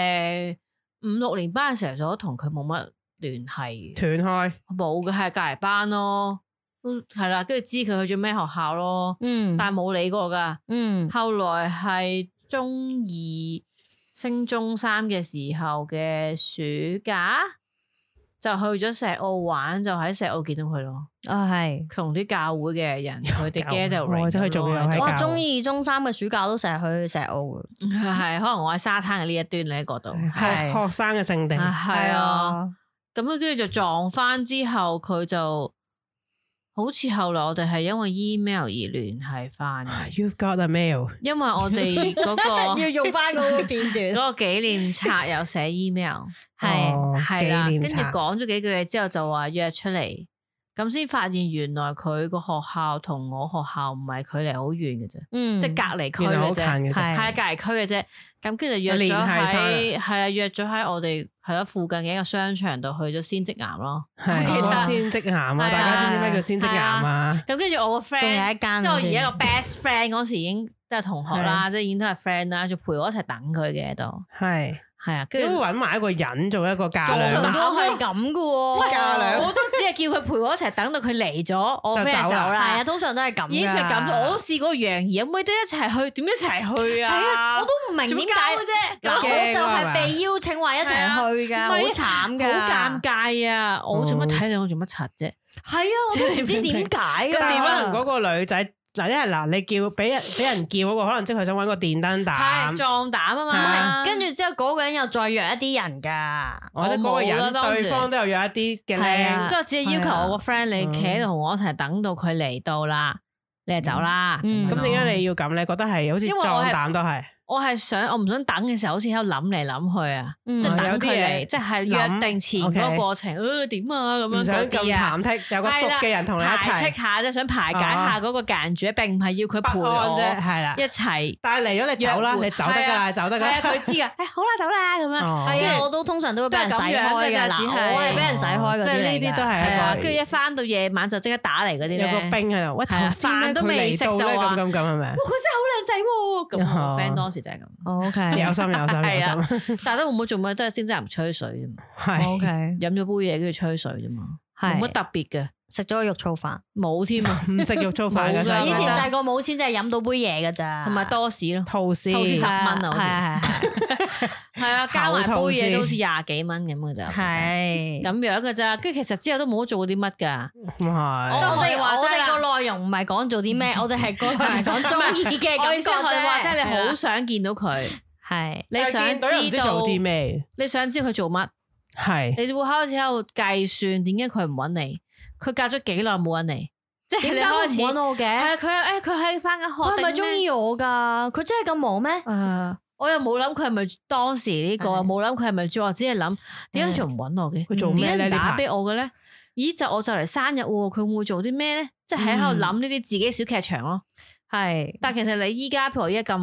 5、6年班嘅時候，就同佢冇乜聯繫，斷開冇嘅，係隔籬班咯，係啦，跟住知佢去咗咩學校咯，但係冇理過噶，後來係中二升中3嘅時候嘅暑假，就去咗石澳玩，就喺石澳見到佢咯。係同啲教會嘅人，佢哋 gathering 即係做嘢。 我中2、中3嘅暑假都成日去石澳嘅， 係可能我喺沙灘嘅呢一端喺嗰度， 係學生嘅聖地。 係啊，咁跟住就撞翻之後，佢就好似後來我哋係因為 email 而聯繫翻。 You've got a mail， 因為我哋嗰個要用翻嗰個片段， 嗰個紀念冊有寫 email， 係啦，跟住講咗幾句嘢之後就話約出嚟。咁先發現原來佢個學校同我學校唔係距離好遠嘅啫，即係隔離區嘅啫，係隔離區嘅啫。咁跟住就約咗約咗喺我哋係咯附近嘅一個商場度去咗仙跡岩咯。 係仙跡岩啊！大家知唔知咩叫仙跡岩啊？ 咁跟住我個 friend，即係我而家個 best friend 嗰時已經都係同學啦，即係已經都係 friend 啦，就陪我一齊等佢嘅都係。係啊，跟住搵埋一個人做一個架梁， 都係咁噶喎。 架梁我都只係叫佢陪我一齊等到佢嚟咗，我 friend 就走啦。 係啊，通常都係咁。 已經係咁，我都試過楊怡，可唔可以都一齊去？點一齊去啊？ 係啊，我都唔明點解啫。嗱，我就係被邀請話一齊去噶，好慘噶， 好尷尬啊！我做乜睇你？我做乜柒啫？ 係啊，我都唔知點解啊。 咁點解嗰個女仔？嗱，因為你叫俾人叫嗰個，可能即係佢想搵個電燈膽， 壯膽啊嘛。 跟住之後嗰個人又再約一啲人噶， 或者嗰個人對方都有約一啲嘅靚， 即係只係要求我個 friend 你企喺度同我一齊等到佢嚟到啦，你就走啦。 咁點解你要咁？你覺得係好似壯膽都係？ 我係想，我唔想等嘅時候，好似喺度諗嚟諗去啊，即係等佢嚟，即係約定前嗰個過程，點啊咁樣唔想咁忐忑，有個熟嘅人同你一齊排斥下，即係想排解下嗰個間住，並唔係要佢陪我啫，係啦， 一齊。 但係嚟咗你走啦，你走得噶啦，走得噶。 係啊，佢知噶，好啦，走啦咁樣。 係啊，我都通常都會俾人使開嘅，我係俾人使開嗰啲嚟嘅。 即係呢啲都係。 跟住一翻到夜晚就即刻打嚟嗰啲咧。 有個兵喺度，喂， 飯都未食就話咁係咪？ 佢真係好靚仔喎！咁我 friend 當時就係咁。 OK。 有心，係啊， 但係都冇做乜，都係先真係唔吹水啫嘛。 係 OK， 飲咗杯嘢跟住吹水啫嘛，冇乜特別嘅。 食咗個肉燥飯， 冇添啊， 唔食肉燥飯嘅。 以前細個冇錢，就係飲到杯嘢㗎咋， 同埋多士咯， 吐司 10蚊啊，係啊，加埋杯嘢都好似20幾蚊咁嘅咋，係咁樣嘅咋。跟住其實之後都冇做啲乜㗎。 唔係， 我哋個內容唔係講做啲咩，我哋係講中意嘅感覺啫。 即係你好想見到佢，係你想知道做啲咩？ 你想知佢做乜？係你會開始喺度計算點解佢唔揾你？佢隔咗幾耐冇揾你？即係點解唔揾我嘅？係啊，佢喺翻緊學，佢係咪中意我噶？佢真係咁忙咩？我又冇諗佢係咪當時呢個，冇諗佢係咪做，我只係諗點解仲唔揾我嘅？ 佢做咩咧？ 點解打俾我嘅咧？咦，我就嚟生日，佢會唔會做啲咩咧？即係喺度諗呢啲自己小劇場咯。係，但係其實你依家譬如依家咁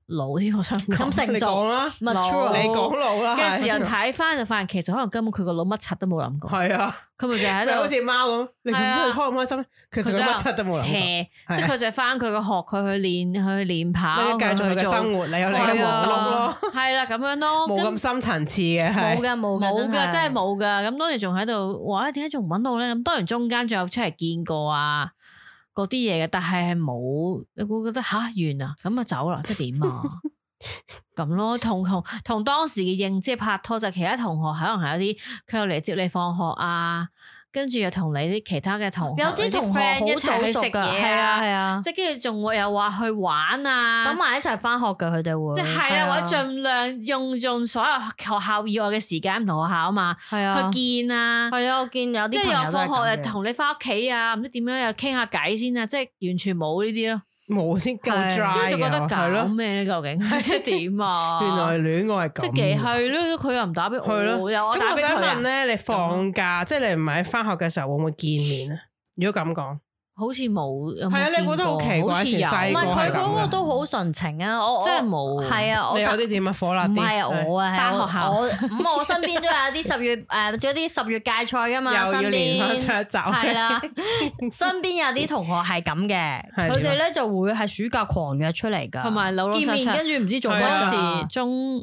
老添，我想咁成熟啦， 你講老啦嘅時候睇翻就發現，其實可能根本佢個腦乜柒都冇諗過。 係啊， 佢咪就喺度好似貓咁，你咁開唔開心？其實佢乜柒都冇諗過。 即係佢就翻佢個學佢去練跑， 繼續佢嘅生活，你有你嘅忙碌咯。 係啦，咁樣咯， 冇咁深層次嘅， 冇噶， 真係冇噶。咁當然仲喺度話，點解仲唔揾到咧？咁當然中間仲有出嚟見過啊。嗰啲嘢嘅，但係冇，你會覺得吓完啊，咁啊走啦，即係點啊？咁咯，同當時嘅認知拍拖就其他同學可能係有啲佢又嚟接你放學啊，跟住又同你啲其他嘅同學有啲同學 friend 一齊去食嘢係啊， 即係跟住仲會又話去玩啊， 等埋一齊翻學噶，佢哋會即係啊，或者盡量用盡所有學校以外嘅時間唔同學校啊嘛， 係啊， 去見啊， 係啊，我見有啲即係又放學又同你翻屋企啊，唔知點樣又傾下偈先啊，即係完全冇呢啲咯。 冇先夠 dry 跟住就覺得搞咩咧？究竟即係點啊？ 原來戀愛係咁， 即係係咯，佢又唔打俾我，又我打俾佢。 咁我想問咧，你放假即係你唔係喺翻學嘅時候會唔會見面啊？如果咁講。 好似冇， 係啊！你覺得好奇怪，以前細個係咁嘅。唔係佢嗰個都好純情啊！我真係冇。 係啊， 你有啲點啊？火辣啲。 唔係啊，我啊， 翻學校。 我身邊都有啲10月仲有啲10月芥菜噶嘛，身邊。又要連翻上一集。係啦，身邊有啲同學係咁嘅，佢哋咧就會係暑假狂約出嚟噶， 同埋老老實實。見面跟住唔知做嗰時中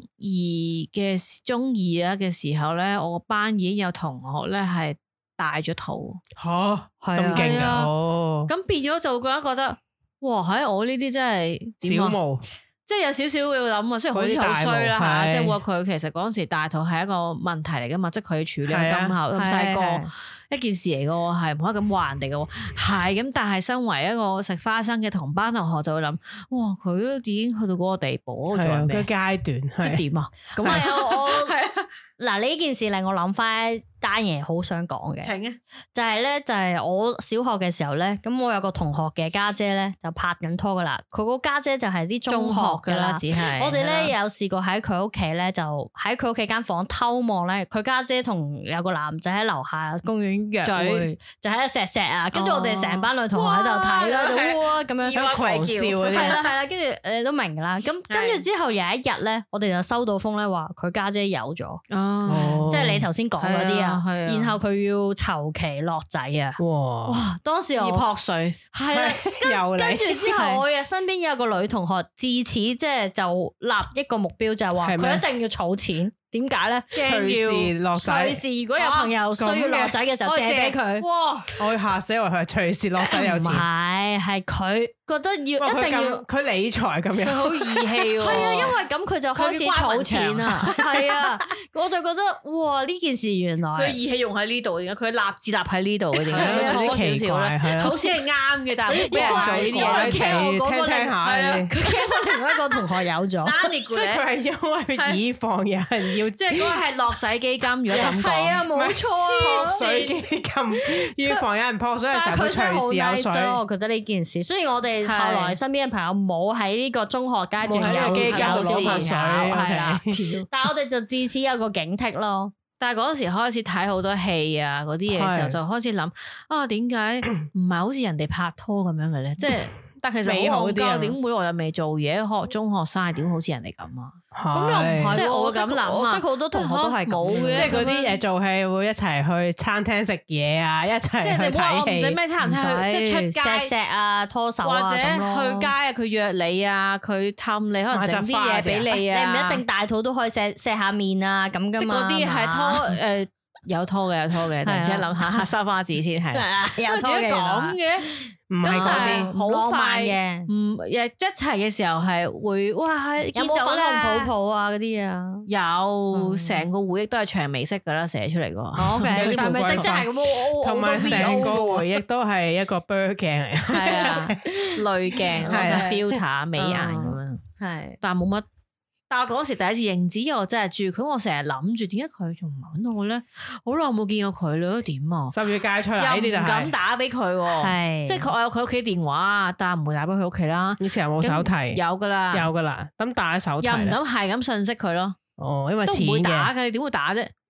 二嘅時候咧，我個班已經有同學咧係大咗肚。 吓，咁勁啊！ 咁變咗就覺得，哇！喺我呢啲真係小毛， 即係有少少會諗啊，雖然好似好衰啦吓，即係話佢其實嗰陣時大肚係一個問題嚟噶嘛，即係佢要處理咁後咁細個一件事嚟噶，係唔可以咁話人哋噶，係咁。但係身為一個食花生嘅同班同學就會諗，哇！佢都已經去到嗰個地步，仲有咩階段？ 即係點啊？ 咁我嗱，呢件事令我諗翻單嘢好想講嘅，就係咧，就係我小學嘅時候咧，咁我有個同學嘅家姐咧就拍緊拖噶啦，佢個家姐就係啲中學噶啦，只係我哋咧有試過喺佢屋企咧，就喺佢屋企間房偷望咧，佢家姐同有個男仔喺樓下公園約會，就喺度錫啊，跟住我哋成班女同學喺度睇啦，就哇咁樣狂笑嗰啲， 係啦，跟住你都明噶啦，咁跟住之後有一日咧，我哋就收到風咧話佢家姐有咗，即係你頭先講嗰啲啊。然後佢要籌期落仔啊！哇！當時我撲水係啦，跟住之後我嘅身邊有個女同學，自此即係就立一個目標，就係話佢一定要儲錢。點解咧？ 隨時落仔， 隨時如果有朋友需要落仔嘅時候借俾佢。哇！ 我會嚇死我，佢係隨時落仔有錢。 唔係，係佢覺得要一定要佢理財咁樣， 佢好義氣喎。 係啊，因為咁佢就開始儲錢啊。係啊，我就覺得哇！呢件事原來佢義氣用喺呢度，點解佢立志立喺呢度嘅？點解儲少少咧？儲錢係啱嘅，但係俾人做呢啲嘢， 聽下。 佢驚另外一個同學有咗， 即係佢係因為以防有人要。 即係嗰個係樂仔基金，如果咁講， 係啊，冇錯， 撲水基金預防有人撲水嘅時候，佢隨時有水。 我覺得呢件事，雖然我哋後來身邊嘅朋友冇喺呢個中學階段有基金攞撲水， 係啦，但係我哋就自此有個警惕咯。 但係嗰時開始睇好多戲啊，嗰啲嘢嘅時候，就開始諗啊，點解唔係好似人哋拍拖咁樣嘅咧？即係。但其實好戇鳩，點會我又未做嘢，學中學生點好似人哋咁啊？ 咁又唔係， 即係我咁諗啊！ 我識好多同學都係冇嘅， 即係嗰啲做戲會一齊去餐廳食嘢啊，一齊即係你唔使咩餐廳，即係出街錫啊、拖手啊， 或者去街啊，佢約你啊，佢氹你，可能整啲嘢俾你啊。 你唔一定大肚都可以錫下面啊，咁噶嘛。 嗰啲係拖有拖嘅，突然之間諗下收花紙先係。 有拖嘅咁嘅。 唔係嗰啲好快嘅， 唔一齊嘅時候係會哇， 有冇粉紅泡泡啊嗰啲啊？ 有，成個回憶都係薔薇色噶啦，寫出嚟噶。 OK，薔薇色即係咁， 同埋成個回憶都係一個 blur 鏡嚟， 係啊，濾鏡，我想 filter 美顏咁樣， 係， 但係冇乜。但係嗰時第一次認知，因為我真係住佢，我成日諗住點解佢仲唔揾我咧？好耐冇見過佢啦，點啊？10月街出嚟呢啲就係唔敢打俾佢，係即係我有佢屋企電話，但係唔會打俾佢屋企啦。以前有冇手提？有噶啦，有噶啦。咁打手提又唔敢係咁信息佢咯。哦，因為都唔會打嘅，你點會打啫？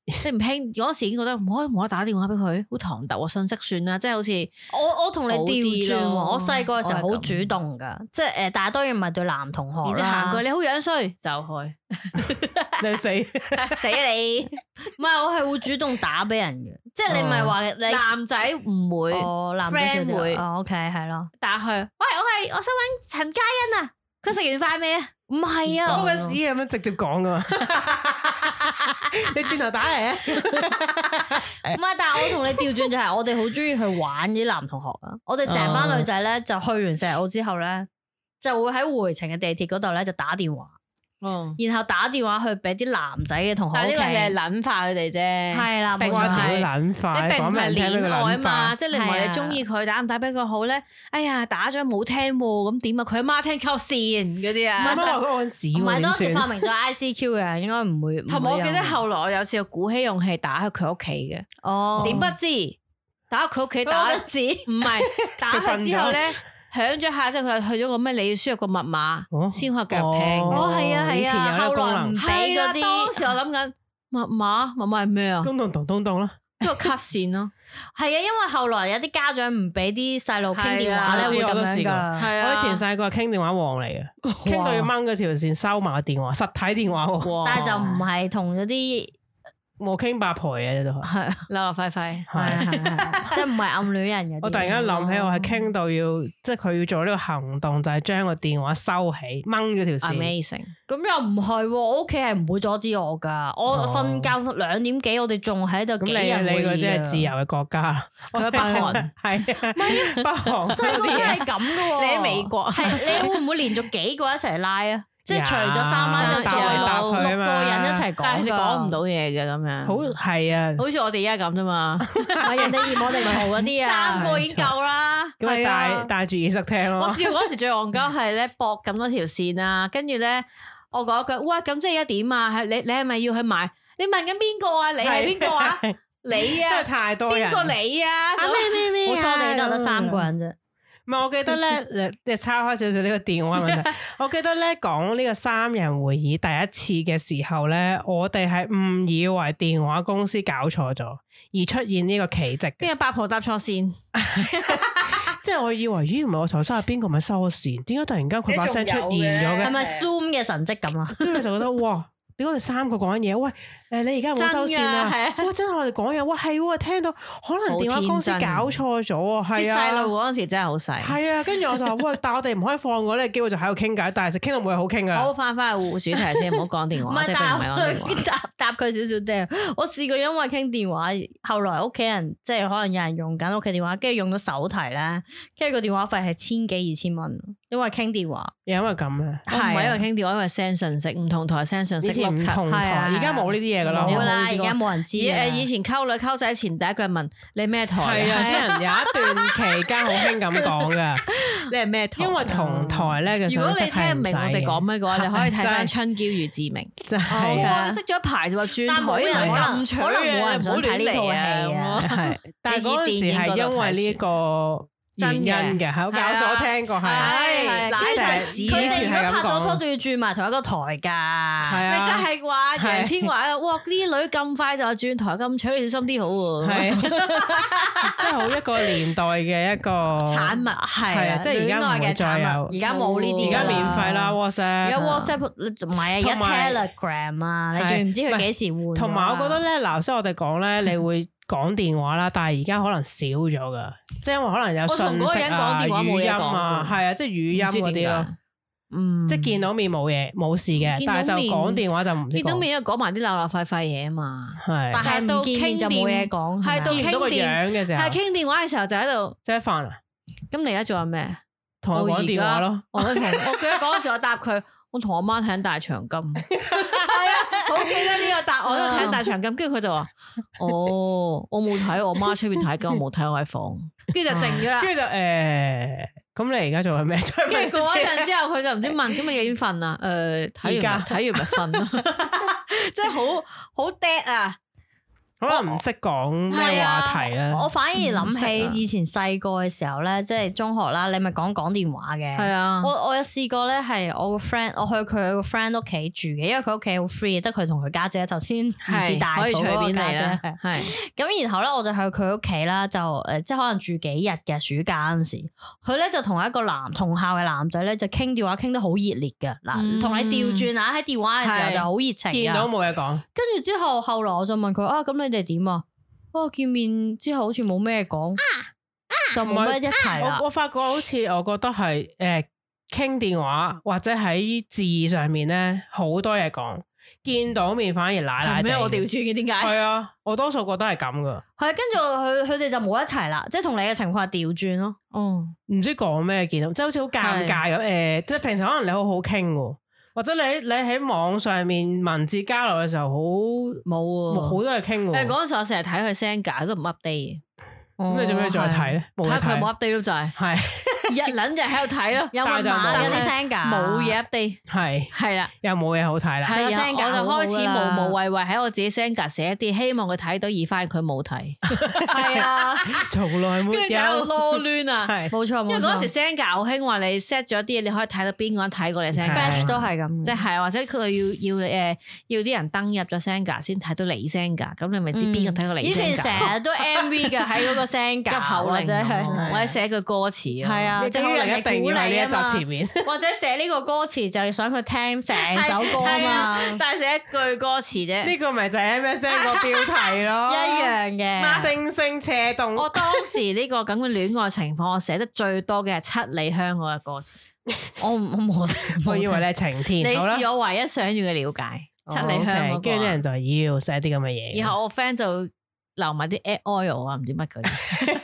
你唔興嗰時已經覺得唔可以打電話俾佢，好唐突信息算啦，即係好似我同你調轉，我細個嘅時候好主動噶，即係但係當然唔係對男同學啦。 然之後行過你好樣衰就去， 你死你！ 唔係我係會主動打俾人嘅，即係你唔係話你男仔唔會， 男仔會 ，OK 係咯， 打去。喂，我想搵陳嘉欣啊，佢食完飯未啊？ 唔係啊， 嗰個屎咁樣直接講噶嘛？你轉頭打嚟啊？ 唔係，但係我同你調轉就係，我哋好中意去玩啲男同學啊！我哋成班女仔咧就去完石澳之後咧，就會喺回程嘅地鐵嗰度咧就打電話。然後打電話去俾啲男仔嘅同學屋企， 但係呢個係諗化佢哋啫，係啦， 並唔係諗化， 一定唔係戀愛啊嘛，即係你唔係你中意佢，打唔打俾佢好咧？哎呀，打咗冇聽，咁點啊？佢阿媽聽溝線嗰啲啊， 唔係嗰陣時， 唔係當時發明咗 ICQ 嘅，應該唔會。 同埋我記得後來我有次鼓起勇氣打去佢屋企嘅，點不知打去佢屋企打一次，唔係打去之後咧。響咗下，即係佢去咗個咩？你要輸入個密碼先可以繼續聽。 係啊係啊，後來唔俾嗰啲。 當時我諗緊密碼係咩啊？ 咚咚啦， 呢個 cut 線咯。 係啊，因為後來有啲家長唔俾啲細路傾電話咧，會咁樣噶。 我以前細個係傾電話王嚟嘅，傾到要掹嗰條線收埋個電話，實體電話喎。 但係就唔係同嗰啲。 冇傾八婆嘅都係， 流流快快， 係即係唔係暗戀人嘅。 我突然間諗起，我係傾到要，即係佢要做呢個行動，就係將個電話收起，掹咗條線。 Amazing， 咁又唔係，我屋企係唔會阻止我噶。我瞓覺2點幾，我哋仲喺度。咁你嗰啲係自由嘅國家， 我喺北韓， 係北韓。 細個都係咁噶， 你喺美國， 係你會唔會連續幾個一齊拉啊？即係除咗3拉就再6個人一齊講， 但係講唔到嘢嘅咁樣。 好係啊， 好似我哋而家咁啫嘛。 係人哋嫌我哋嘈嗰啲啊 ，3個已經夠啦。 咁啊帶住耳塞聽咯。 我笑嗰時最戇鳩係咧駁咁多條線啊，跟住咧我講一句，哇咁即係而家點啊？你係咪要去買？你問緊邊個啊？你係邊個啊？你啊？ 太多人。 邊個你啊？ 咩？好彩我哋得3個人啫。 唔係，我記得咧，你抄開少少呢個電話問題。我記得咧講呢個3人會議第一次嘅時候咧，我哋係誤以為電話公司搞錯咗，而出現呢個奇蹟。 邊個八婆搭錯線？ 即係我以為，咦唔係我頭先係邊個咪收咗線？點解突然間佢把聲出現咗嘅？ 係咪 Zoom 嘅神蹟咁啊？ 跟住就覺得哇！點解我哋3個講緊嘢？喂，你而家有冇收線啊？哇，真係我哋講嘢，哇係，聽到可能電話公司搞錯咗啊！係啊， 細路嗰陣時真係好細。 係啊，跟住我就話喂，但係我哋唔可以放過呢個機會，就喺度傾偈，但係傾到冇嘢好傾噶。 好，翻去主題先，唔好講電話。唔係，但係我答佢少少啫。我試過因為傾電話，後來屋企人即係可能有人用緊屋企電話，跟住用咗手提咧，跟住個電話費係1000幾2000蚊，因為傾電話。 因為咁啊， 唔係因為傾電話，因為 send 信息，唔同台 send 信息， 唔同台，而家冇呢啲嘢噶啦。 冇啦，而家冇人知。 以前溝女溝仔前第一句問你咩台？ 係啊，啲人有一段期間好興咁講噶。 你係咩台？ 因為同台咧嘅信息係唔使。如果你聽唔明我哋講咩嘅話，你可以睇翻《春嬌與志明》。 真係啊！ 識咗一排就話轉台， 可能冇人想睇呢套戲啊。 係，但係嗰陣時係因為呢個原因嘅，好搞笑，我聽過係。 係，佢哋如果拍咗拖，仲要轉埋同一個台㗎。 係啊， 咪就係話楊千嬅啊！哇，啲女咁快就轉台咁取，你小心啲好喎。係， 即係好一個年代嘅一個產物， 係啊，即係而家唔會再有， 而家冇呢啲， 而家免費啦 WhatsApp。 而家 WhatsApp 唔係啊，而家 Telegram 啊，你仲唔知佢幾時換？ 同埋我覺得咧，嗱，所以我哋講咧，你會講電話啦，但係而家可能少咗噶，即係因為可能有信息啊、語音啊，係啊，即係語音嗰啲咯。即係見到面冇嘢冇事嘅，但係就講電話就唔知講。 見到面因為講埋啲鬧鬧廢廢嘢啊嘛， 係。 但係到見面就冇嘢講， 係到見到個樣嘅時候， 係傾電話嘅時候就喺度食飯啊。 咁你而家做緊咩？ 同我講電話咯。 我記得嗰陣時我答佢，我同我媽睇緊大長今。係啊，好記得呢個答案，我睇緊大長今，跟住佢就話：哦，我冇睇，我媽出邊睇緊，我冇睇，我喺房。跟住就靜咗啦。 跟住就咁你而家做緊咩？ 跟住過一陣之後，佢就唔知問咁咪幾點瞓啊？睇完咪瞓咯，即係好 dead 啊！ 可能唔識講咩話題啦。 我反而諗起以前細個嘅時候咧，即係中學啦，你咪講電話嘅。係啊，我有試過咧，係我個 friend，我去佢個 friend 屋企住嘅，因為佢屋企好 free，得佢同佢家姐頭先兒時大肚嗰個家姐。係咁，然後咧我就去佢屋企啦，就即係可能住幾日嘅暑假嗰陣時，佢咧就同一個同校嘅男仔咧就傾電話傾得好熱烈嘅。嗱，同你調轉啊，喺電話嘅時候就好熱情， 見到冇嘢講。 跟住之後來我就問佢啊，咁你哋點啊？哇，見面之後好似冇咩講，就冇乜一齊啦。 我發覺好似我覺得係傾電話或者喺字上面咧好多嘢講，見到面反而奶奶地。 咩？我調轉嘅點解？ 係啊，我多數覺得係咁噶。 係跟住佢哋就冇一齊啦，即係同你嘅情況係調轉咯。哦， 唔知講咩見到，即係好似好尷尬咁。即係平時可能你好好傾。或者你喺網上面文字交流嘅時候好冇好多嘢傾喎。 嗰陣時我成日睇佢 send 架都唔 update 嘅。 咁你做咩再睇咧？ 睇佢冇 update 都就係日撚就喺度睇咯。 有密碼嗰啲 send 架冇嘢 update。 係啦， 又冇嘢好睇啦。 係啊， 我就開始無謂喺我自己 send 架寫一啲希望佢睇到，而發現佢冇睇。係啊， 從來沒有。 跟住搞到囉攣啊！ 冇錯， 因為嗰陣時 send 架好興話你 set 咗啲嘢，你可以睇到邊個人睇過你 send 架。 Flash 都係咁， 即係或者佢要啲人登入咗 send 架先睇到你 send 架，咁你咪知邊個睇過你 send 架。 以前成日都 MV 㗎喺嗰個 send 架或者係或者寫句歌詞係啊，即係人哋鼓勵呢一集前面， 或者寫呢個歌詞就係想佢聽成首歌啊嘛， 但係寫一句歌詞啫。 呢個咪就係 MSN 個標題咯， 一樣嘅。 星星斜動。 我當時呢個咁嘅戀愛情況，我寫得最多嘅係七里香嗰個歌詞。 我冇， 我以為你係晴天。 你是我唯一想要嘅了解。七里香嗰個， 跟住啲人就要寫啲咁嘅嘢。 然後我 friend 就留埋啲 add oil 啊，唔知乜嗰啲。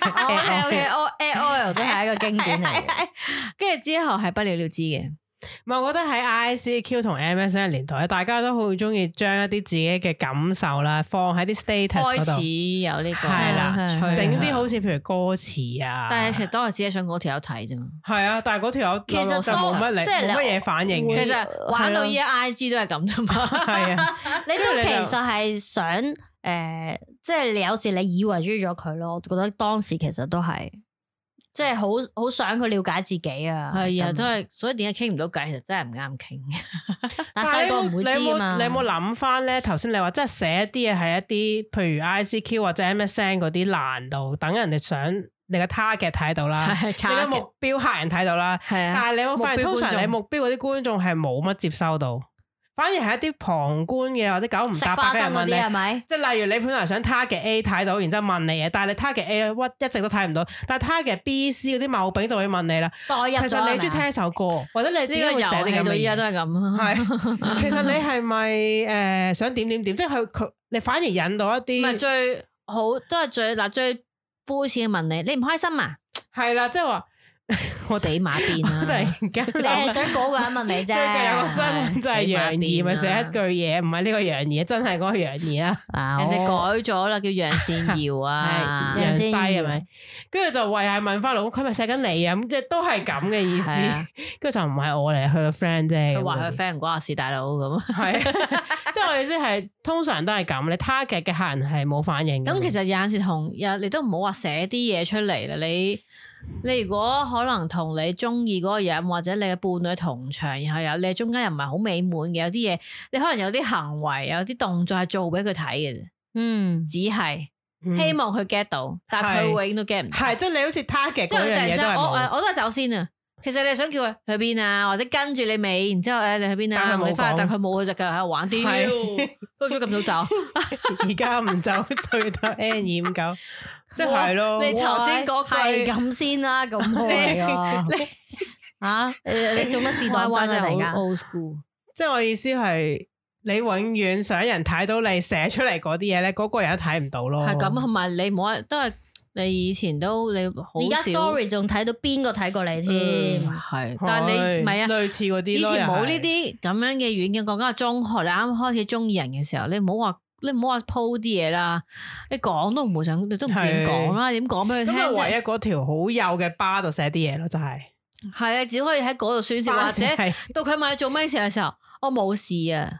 add oil 都係一個經典嚟嘅。 跟住之後係不了了之嘅。 唔係，我覺得喺 ICQ 同 MSN 年代，大家都好中意將一啲自己嘅感受啦，放喺啲 status 嗰度。開始有呢個係啦，整啲好似譬如歌詞啊。 但係其實都係只係想嗰條友睇啫嘛。 係啊，但係嗰條友其實就冇乜即係冇乜嘢反應嘅。 其實玩到依家 IG 都係咁啫嘛。係啊，你都其實係想即係你有時你以為中意咗佢咯，我覺得當時其實都係。即係好想佢了解自己啊， 係啊，都係，所以點解傾唔到偈，其實真係唔啱傾。 但係細個唔會知啊嘛。 你有冇諗翻咧？頭先你話即係寫一啲嘢係一啲，譬如 ICQ 或者 MSN 嗰啲欄度，等人哋想你個 target 睇到啦，你個目標客人睇到啦。係啊，但係你有冇發現，通常你目標嗰啲觀眾係冇乜接收到。反而係一啲旁觀嘅或者九唔搭八嘅人問你，係咪？即係例如你本來想 target A 睇到，然之後問你嘢，但係你 target A 一直都睇唔到，但係 target B、C 嗰啲茂柄就會問你啦。 代入咗， 其實你中意聽一首歌，或者你點解會寫啲咁嘅嘢？ 到依家都係咁。 係，其實你係咪想點？即係佢你反而引到一啲。 唔係最好，都係最膚淺嘅問你，你唔開心啊？ 係啦，即係話。 我死馬邊啊！ 突然間， 你係想嗰個人問你啫。最近有個新聞就係楊怡，咪寫一句嘢，唔係呢個楊怡，真係嗰個楊怡啦。 人哋改咗啦，叫楊善瑤啊， 楊西係咪？跟住就為係問翻老公，佢咪寫緊你啊？咁即係都係咁嘅意思。跟住就唔係我嚟，佢個 friend 啫。 佢話佢 friend 唔關我事，大佬咁。 係，即係我意思係，通常都係咁。你 target 嘅客人係冇反應。 咁其實有陣時你都唔好話寫啲嘢出嚟啦，你如果可能同你中意嗰個人或者你嘅伴侶同場，然後你中間又唔係好美滿嘅，有啲嘢你可能有啲行為有啲動作係做俾佢睇嘅啫，只係希望佢 get 到，但係佢永遠都 get 唔到。係， 即係你好似 target 嗰樣嘢都係冇。 我都係走先啊！其實你係想叫佢去邊啊，或者跟住你尾，然之後你去邊啊？但佢冇，佢就繼續喺度玩啲，都咗咁早走。 而家唔走，最多 N259。即係咯， 你頭先嗰句係咁先啦，咁好嚟噶。你做乜事當真啊？而家 old school， 即係我意思係，你永遠想人睇到你寫出嚟嗰啲嘢咧，嗰個人都睇唔到咯。 係咁，同埋你冇都係你以前都你好少。 而家 story 仲睇到邊個睇過你添？ 係，但係你唔係啊， 類似嗰啲。 以前冇呢啲咁樣嘅軟件，講緊係中學，你啱開始中意人嘅時候，你唔好話鋪啲嘢啦，你講都唔會想，你都唔知點講啦，點講俾佢聽？ 咁唯一嗰條好幼嘅巴度寫啲嘢咯，就係。 係啊，只可以喺嗰度宣泄，或者到佢問你做咩事嘅時候，我冇事啊。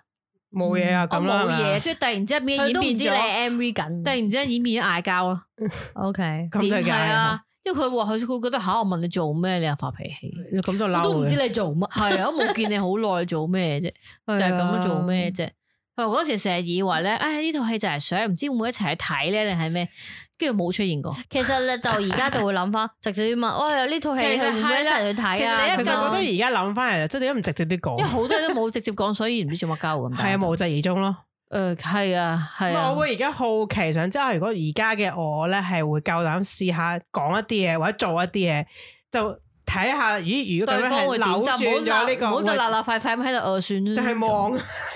冇嘢啊，咁啦， 冇嘢，跟住突然之間演變咗， 你 MV 緊， 突然之間演變咗嗌交咯。 OK， 點係啊？因為佢話佢覺得我問你做咩，你又發脾氣， 咁就嬲， 我都唔知你做乜。 係啊，我冇見你好耐，做咩啫？就係咁樣做咩啫？佢嗰時成日以為咧，呢套戲就係想唔知會唔會一齊去睇咧，定係咩？跟住冇出現過。 其實咧，就而家就會諗翻，直接問，喂，呢套戲會唔會一齊去睇啊？ 其實覺得而家諗翻嚟，即係點解唔直接啲講？ 因為好多人都冇直接講，所以唔知做乜鳩咁。 係啊，無疾而終咯。 係啊，係啊。 我會而家好奇想知道，如果而家嘅我咧，係會夠膽試下講一啲嘢，或者做一啲嘢，就睇下，咦？如果咁樣係扭轉咗呢個， 唔好就鬧快快咁喺度算啦。 就係望。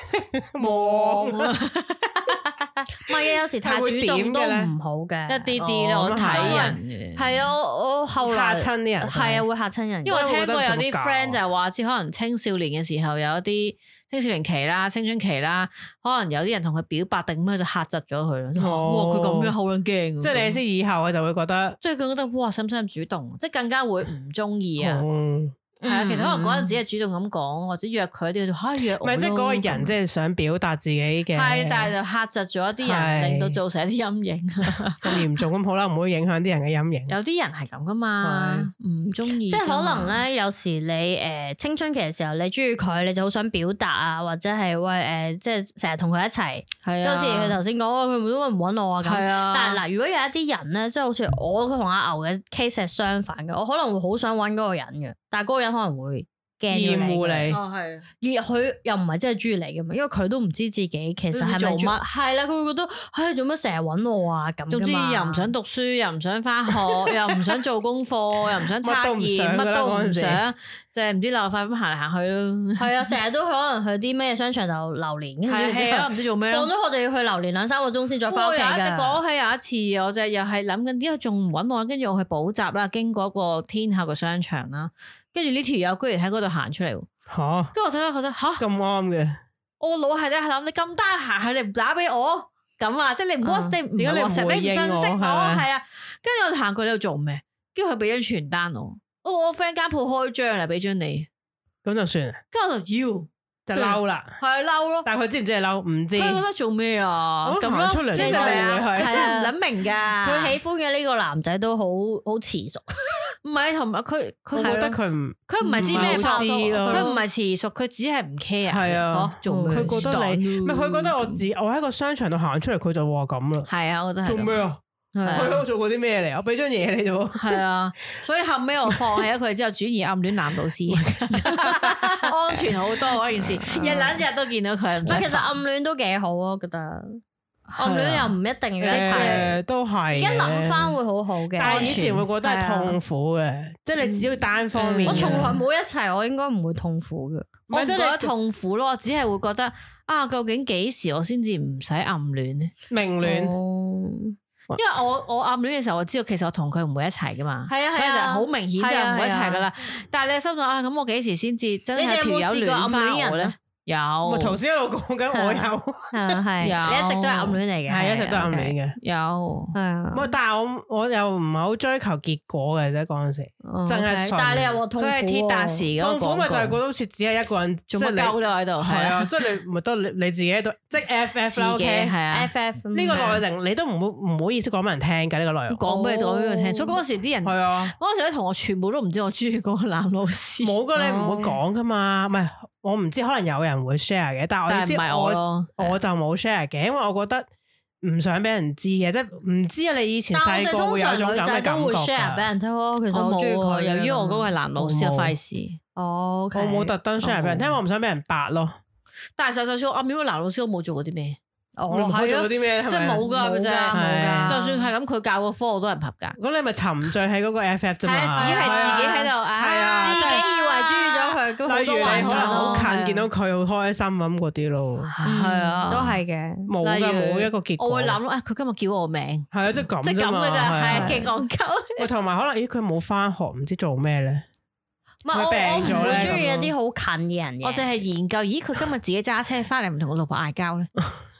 唔係啊，有時太主動都唔好嘅， 一啲啲咧，我睇人嘅。 係啊，我後來嚇親啲人， 係啊，會嚇親人。 因為我聽過有啲 friend 就係話，知可能青少年嘅時候有一啲青少年期啦、青春期啦，可能有啲人同佢表白定咩就嚇窒咗佢咯。哇，佢咁樣好撚驚。 即係你先以後我就會覺得， 即係佢覺得哇，使唔使咁主動？即係更加會唔中意啊。係啊，其實可能嗰陣只係主動咁講，或者約佢啲就約我。 唔係，即係嗰個人即係想表達自己嘅。 係，但係就嚇窒咗一啲人，令到造成一啲陰影。 咁嚴重咁好啦，唔好影響啲人嘅陰影。 有啲人係咁噶嘛，唔中意。 即係可能咧，有時你青春期嘅時候，你中意佢，你就好想表達啊，或者係喂即係成日同佢一齊。即好似佢頭先講，佢都唔揾我啊咁。但係嗱，如果有一啲人咧，即係好似我同阿牛嘅 case 係相反嘅，我可能會好想揾嗰個人嘅，但係嗰個人可能會厭惡你，而佢又唔係真係中意你噶嘛，因為佢都唔知自己其實係咪做乜，係啦，佢會覺得你做乜成日揾我啊咁。總之又唔想讀書，又唔想翻學，又唔想做功課，又唔想測驗，乜都唔想，就係唔知鬧快咁行嚟行去咯。係啊，成日都可能去啲咩商場度流連，跟住唔知做咩。放咗學就要去流連2-3個鐘先再翻屋企㗎。講起有一次，我就又係諗緊點解仲唔揾我，跟住我去補習啦，經過一個天下嘅商場啦。跟住呢條友居然喺嗰度行出嚟，跟住我睇下覺得咁啱嘅， 我腦係咧諗你咁得閒，你唔打俾我咁啊？即係你唔 WhatsApp 唔點解你唔回應我？ 係啊，跟住我行過你度做咩？跟住佢俾張傳單我 friend 間鋪開張嚟，俾張你， 咁就算。 跟住我就要。 就嬲啦， 係嬲咯。 但係佢知唔知係嬲？唔知。 佢覺得做咩啊？ 咁行出嚟， 其實真係唔諗明噶。 佢喜歡嘅呢個男仔都好持熟， 唔係同埋佢覺得佢唔係知咩知咯。 佢唔係持熟，佢只係唔 care。 係啊， 做咩？ 佢覺得你唔係佢覺得我喺個商場度行出嚟，佢就話咁啦。 係啊，我覺得係。 做咩啊？佢喺度做過啲咩嚟？我俾張嘢你啫。 係啊，所以後尾我放棄咗佢之後，轉移暗戀男老師，安全好多嗰件事，日都見到佢。 但其實暗戀都幾好啊，我覺得暗戀又唔一定要一齊， 都係。 而家諗翻會好好嘅， 但係以前會覺得係痛苦嘅，即係你只要單方面。 我從來冇一齊，我應該唔會痛苦嘅。 我唔覺得痛苦咯，我只係會覺得究竟幾時我先至唔使暗戀呢？ 明戀。 因為我暗戀嘅時候，我知道其實我同佢唔會一齊噶嘛，所以就好明顯就唔會一齊噶啦。但係你心諗咁我幾時先至真係條友戀翻我咧？有，我頭先一路講緊我有， 係你一直都係暗戀嚟嘅， 係一直都係暗戀嘅， 有係啊。但係我又唔係好追求結果嘅啫，嗰陣時真係。 但係你又話痛苦， 佢係鐵達時痛苦咪就係覺得好似只係一個人做乜鳩都喺度， 係啊，即係你咪得你自己喺度，即係 FF 啦，OK 係啊 ，FF 呢個內容你都唔好意思講俾人聽㗎呢個內容， 講俾佢聽。所以嗰時啲人係啊，嗰時啲同學全部都唔知我中意嗰個男老師， 冇㗎，你唔會講㗎嘛，唔係。我唔知，可能有人會 share 嘅，但係我意思我就冇 share 嘅，因為我覺得唔想俾人知嘅，即係唔知啊！你以前細個會有種咁嘅感覺㗎。會 share 俾人聽咯，其實我中意佢。 由於我嗰個係男老師，費事。 我冇特登 share 俾人聽，我唔想俾人白咯。 但係就算我暗戀個男老師，都冇做過啲咩。 做過啲咩？ 即係冇㗎，冇㗎。就算係咁，佢教個科我都係唔合格。 咁你咪沉醉喺嗰個 FF 啫嘛？ 係啊，只係自己喺度，係啊， 自己以為中意咗佢， 例如你可能好近見到佢好開心咁嗰啲咯。 係啊， 都係嘅。 冇㗎，冇一個結果。 我會諗佢今日叫我名。係啊，即係咁啫嘛。 即係咁嘅咋，係勁戇鳩。 喂，同埋可能佢冇返學，唔知做咩咧？ 唔係我唔會中意一啲好近嘅人嘅。 我就係研究，佢今日自己揸車返嚟，唔同我老婆嗌交咧。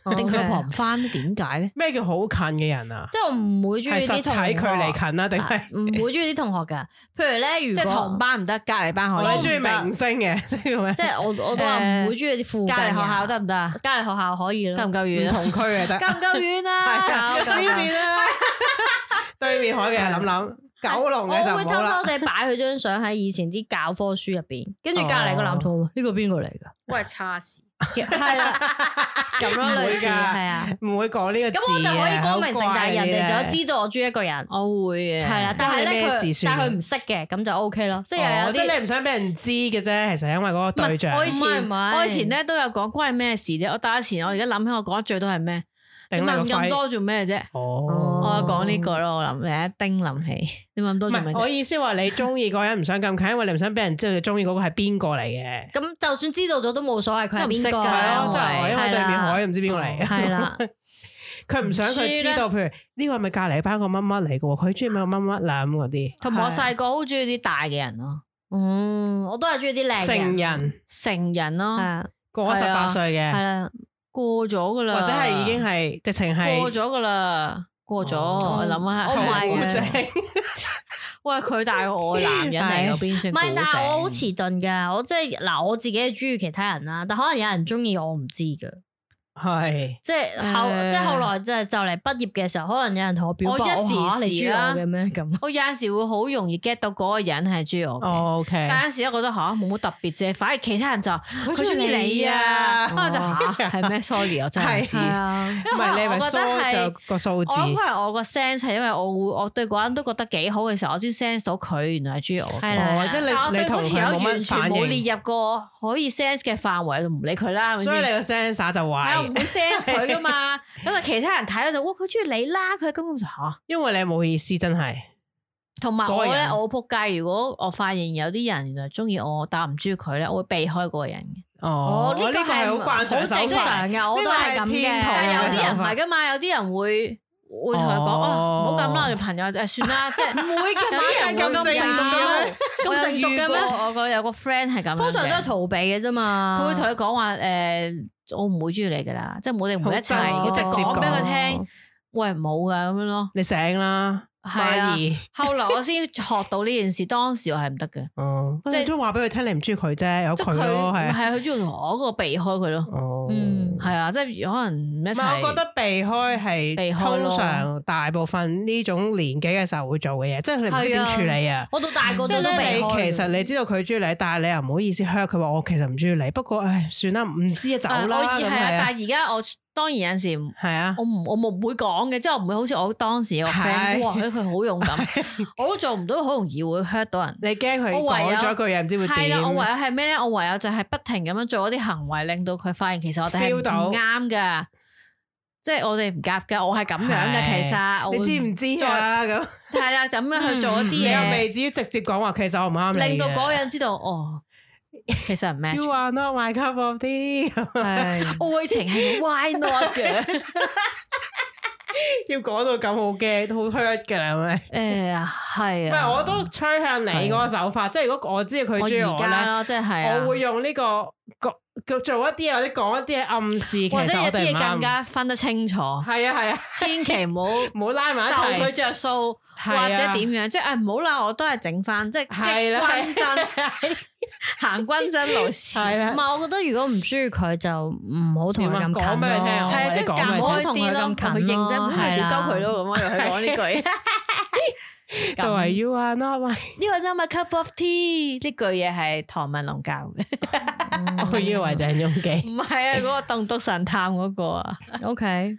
定佢婆唔翻咧？點解咧？ 咩叫好近嘅人啊？ 即係我唔會中意啲同學， 體距離近啊，定係唔會中意啲同學噶？譬如咧，如果即係同班唔得，隔籬班可以。 我中意明星嘅，即係我都話唔會中意啲附近。 隔籬學校得唔得啊？ 隔籬學校可以咯， 夠唔夠遠？ 唔同區嘅得， 夠唔夠遠啊？ 呢邊啊，對面海嘅諗。九龍嘅就唔好啦。我會偷偷地擺佢張相喺以前啲教科書入邊，跟住隔籬個男同學，呢個邊個嚟噶？ 喂，叉事係啦，咁咯類似係啊， 唔會講呢個字。 咁我就可以光明正大，人哋就知道我中意一個人。 我會嘅， 係啦，但係咧但係佢唔識嘅，咁就 OK 咯。即係即係你唔想俾人知嘅啫，其實因為嗰個對象。 我以前咧都有講關你咩事啫。我打前，我而家諗起我講得最多係咩？你問咁多做咩啫？我講呢個咯，我諗你一丁諗起，你問咁多做咩啫？ 我意思話你中意嗰人唔想咁近，因為你唔想俾人知道你中意嗰個係邊個嚟嘅。 咁就算知道咗都冇所謂，佢係邊個？ 係咯，即係因為對面海唔知邊個嚟嘅。 係啦， 佢唔想佢知道，譬如呢個係咪隔籬班個乜乜嚟嘅？佢中意乜乜乜啦咁嗰啲。 同埋我細個好中意啲大嘅人咯。 我都係中意啲靚成人咯， 過咗18歲嘅。 係啦。 過咗噶啦， 或者係已經係直情係過咗噶啦，過咗。我諗下， 我唔係喂，佢大過我，男人嚟嘅邊算？ 唔係，但係我好遲鈍噶，我即係嗱，我自己係中意其他人啦，但可能有人中意我唔知噶。 係， 即係後來即係就嚟畢業嘅時候，可能有人同我表白，我一時啦嘅咩咁。 我有陣時會好容易 get 到嗰個人係中意我嘅。 OK， 但有陣時我覺得冇乜特別啫，反而其他人就佢中意你啊，我就係咩 sorry， 我真係唔知。 唔係你咪 sorry 個數字。 我諗係我個 sense 係因為我對嗰人都覺得幾好嘅時候，我先 sense 到佢原來係中意我。 係啦， 即係你同佢冇乜反應， 冇列入過可以 sense 嘅範圍，就唔理佢啦。 所以你個 sense 就壞。 唔會 sense 佢噶嘛，咁啊其他人睇咧就哇佢中意你啦，佢根本就因為你冇意思真係。 同埋我咧，我仆街，如果我發現有啲人原來中意我，但唔中意佢咧，我會避開嗰個人嘅。 呢個係好慣常手法嘅，我都係咁嘅。 但係有啲人唔係噶嘛，有啲人會同佢講唔好咁啦，我哋朋友算啦，即係唔會嘅。有啲人咁成熟嘅咩？咁成熟嘅咩？我有個 friend 係咁， 通常都係逃避嘅啫嘛。 佢會同佢講話我唔會中意你噶啦，即係我哋唔會一齊，直接講俾佢聽。喂，冇噶咁樣咯， 你醒啦。 係啊，後來我先學到呢件事，當時我係唔得嘅。 即係都話俾佢聽，你唔中意佢啫，有佢咯，係係佢中意我嗰個避開佢咯。係啊，即係可能唔一齊。 我覺得避開係通常大部分呢種年紀嘅時候會做嘅嘢，即係佢哋唔知點處理啊。 我到大個都避開。 其實你知道佢中意你，但係你又唔好意思 hurt 佢話我其實唔中意你。不過算啦，唔知就走啦。 係啊，但係而家我當然有陣時係啊，我唔會講嘅，即係我唔會好似我當時個 friend，哇佢好勇敢，我都做唔到，好容易會 hurt 到人。 你驚佢講咗句嘢唔知會點？ 係啦，我唯有係咩咧？我唯有就係不停咁樣做一啲行為，令到佢發現其實我哋係唔啱噶，即係我哋唔夾噶，我係咁樣嘅，其實你知唔知啊？咁係啦，咁樣去做一啲嘢， 又未至於直接講話，其實我唔啱你， 令到嗰個人知道哦。其實唔 match。You are not my cup of tea。 愛情係 why not 嘅， 要講到咁好驚，好 hurt 噶啦，係咪？ 係啊。唔係，我都趨向你嗰個手法，即係如果我知道佢中意我咧， 即係我會用呢個做一啲嘢或者講一啲嘢暗示，其實我哋唔啱。或者有啲嘢更加分得清楚。 係啊， 千祈唔好拉埋一齊， 受佢着數或者點樣，即係唔好啦，我都係整翻，即係均真。行均真路線係啦， 唔係我覺得如果唔中意佢就唔好同佢咁近咯， 係啊，即係隔開啲咯，佢認真去屌鳩佢咯，咁我又去講呢句。 都係 You are not my cup of tea 呢句嘢係唐文龍教嘅， 我以為鄭中基， 唔係啊，嗰個棟篤神探嗰個啊。 OK，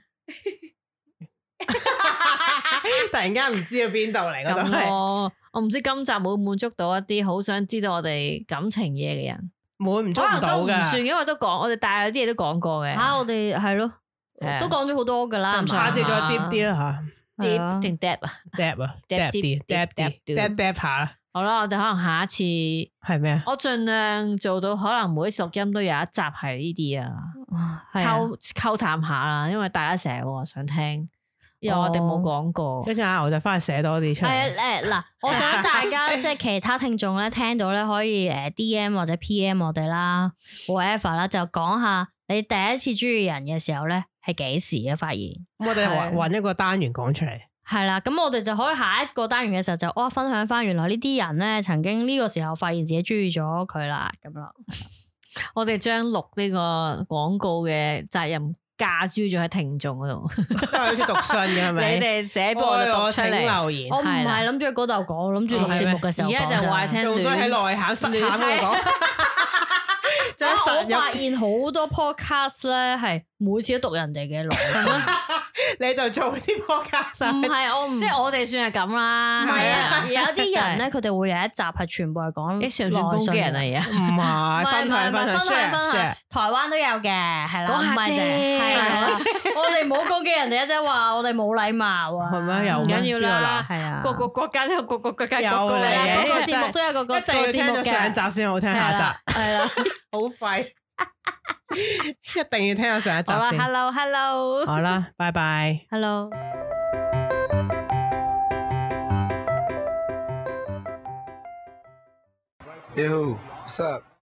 突然間唔知道邊度嚟嗰度。 我唔知今集會滿足到一啲好想知道我哋感情嘢嘅人， 滿足唔到噶， 唔算，因為都講我哋大有啲嘢都講過嘅。 我哋係咯，都講咗好多噶啦。 下次再 deep 啲啦吓 ，deep 定 deep 啊 ，deep 啊，deep 啲 ，deep 下。 好啦，我哋可能下一次係咩啊？ 我盡量做到，可能每一次錄音都有一集係呢啲啊，溝淡下啦，因為大家成日話想聽。因為我哋冇講過， 跟住阿牛就翻去寫多啲出嚟。 係嗱，我想大家即係其他聽眾咧聽到咧可以DM 或者 PM 我哋啦 whatever 啦，就講下你第一次中意人嘅時候咧係幾時啊？發現我哋搵一個單元講出嚟。 係啦，咁我哋就可以下一個單元嘅時候就分享翻，原來呢啲人咧曾經呢個時候發現自己中意咗佢啦，咁咯。 我哋將錄呢個廣告嘅責任加諸咗喺聽眾嗰度， 都係好似讀信嘅係咪？ 你哋寫俾我哋讀出嚟留言。 我唔係諗住喺嗰度講，諗住錄節目嘅時候。 而家就話聽， 用咗喺內涵、實涵嗰度講。 我發現好多 podcast 咧係每次都讀人哋嘅內容， 你就做啲 podcast。 唔係我唔即係我哋算係咁啦。 係啊，有啲人咧佢哋會有一集係全部係講， 算唔算攻擊人啊？而家唔係分享， 台灣都有嘅，係啦， 講下啫， 係啦，我哋唔好攻擊人哋啊，即係話我哋冇禮貌啊， 係咩？又唔緊要啦， 係啊， 各個國家都有各個國家有個節目都有個節目嘅， 一定要聽到上集先好聽下集， 係啦， 好廢，一定要聽到上一集先。 好啦 ，Hello， 好啦，拜拜 ，Hello。 Yo, what's up?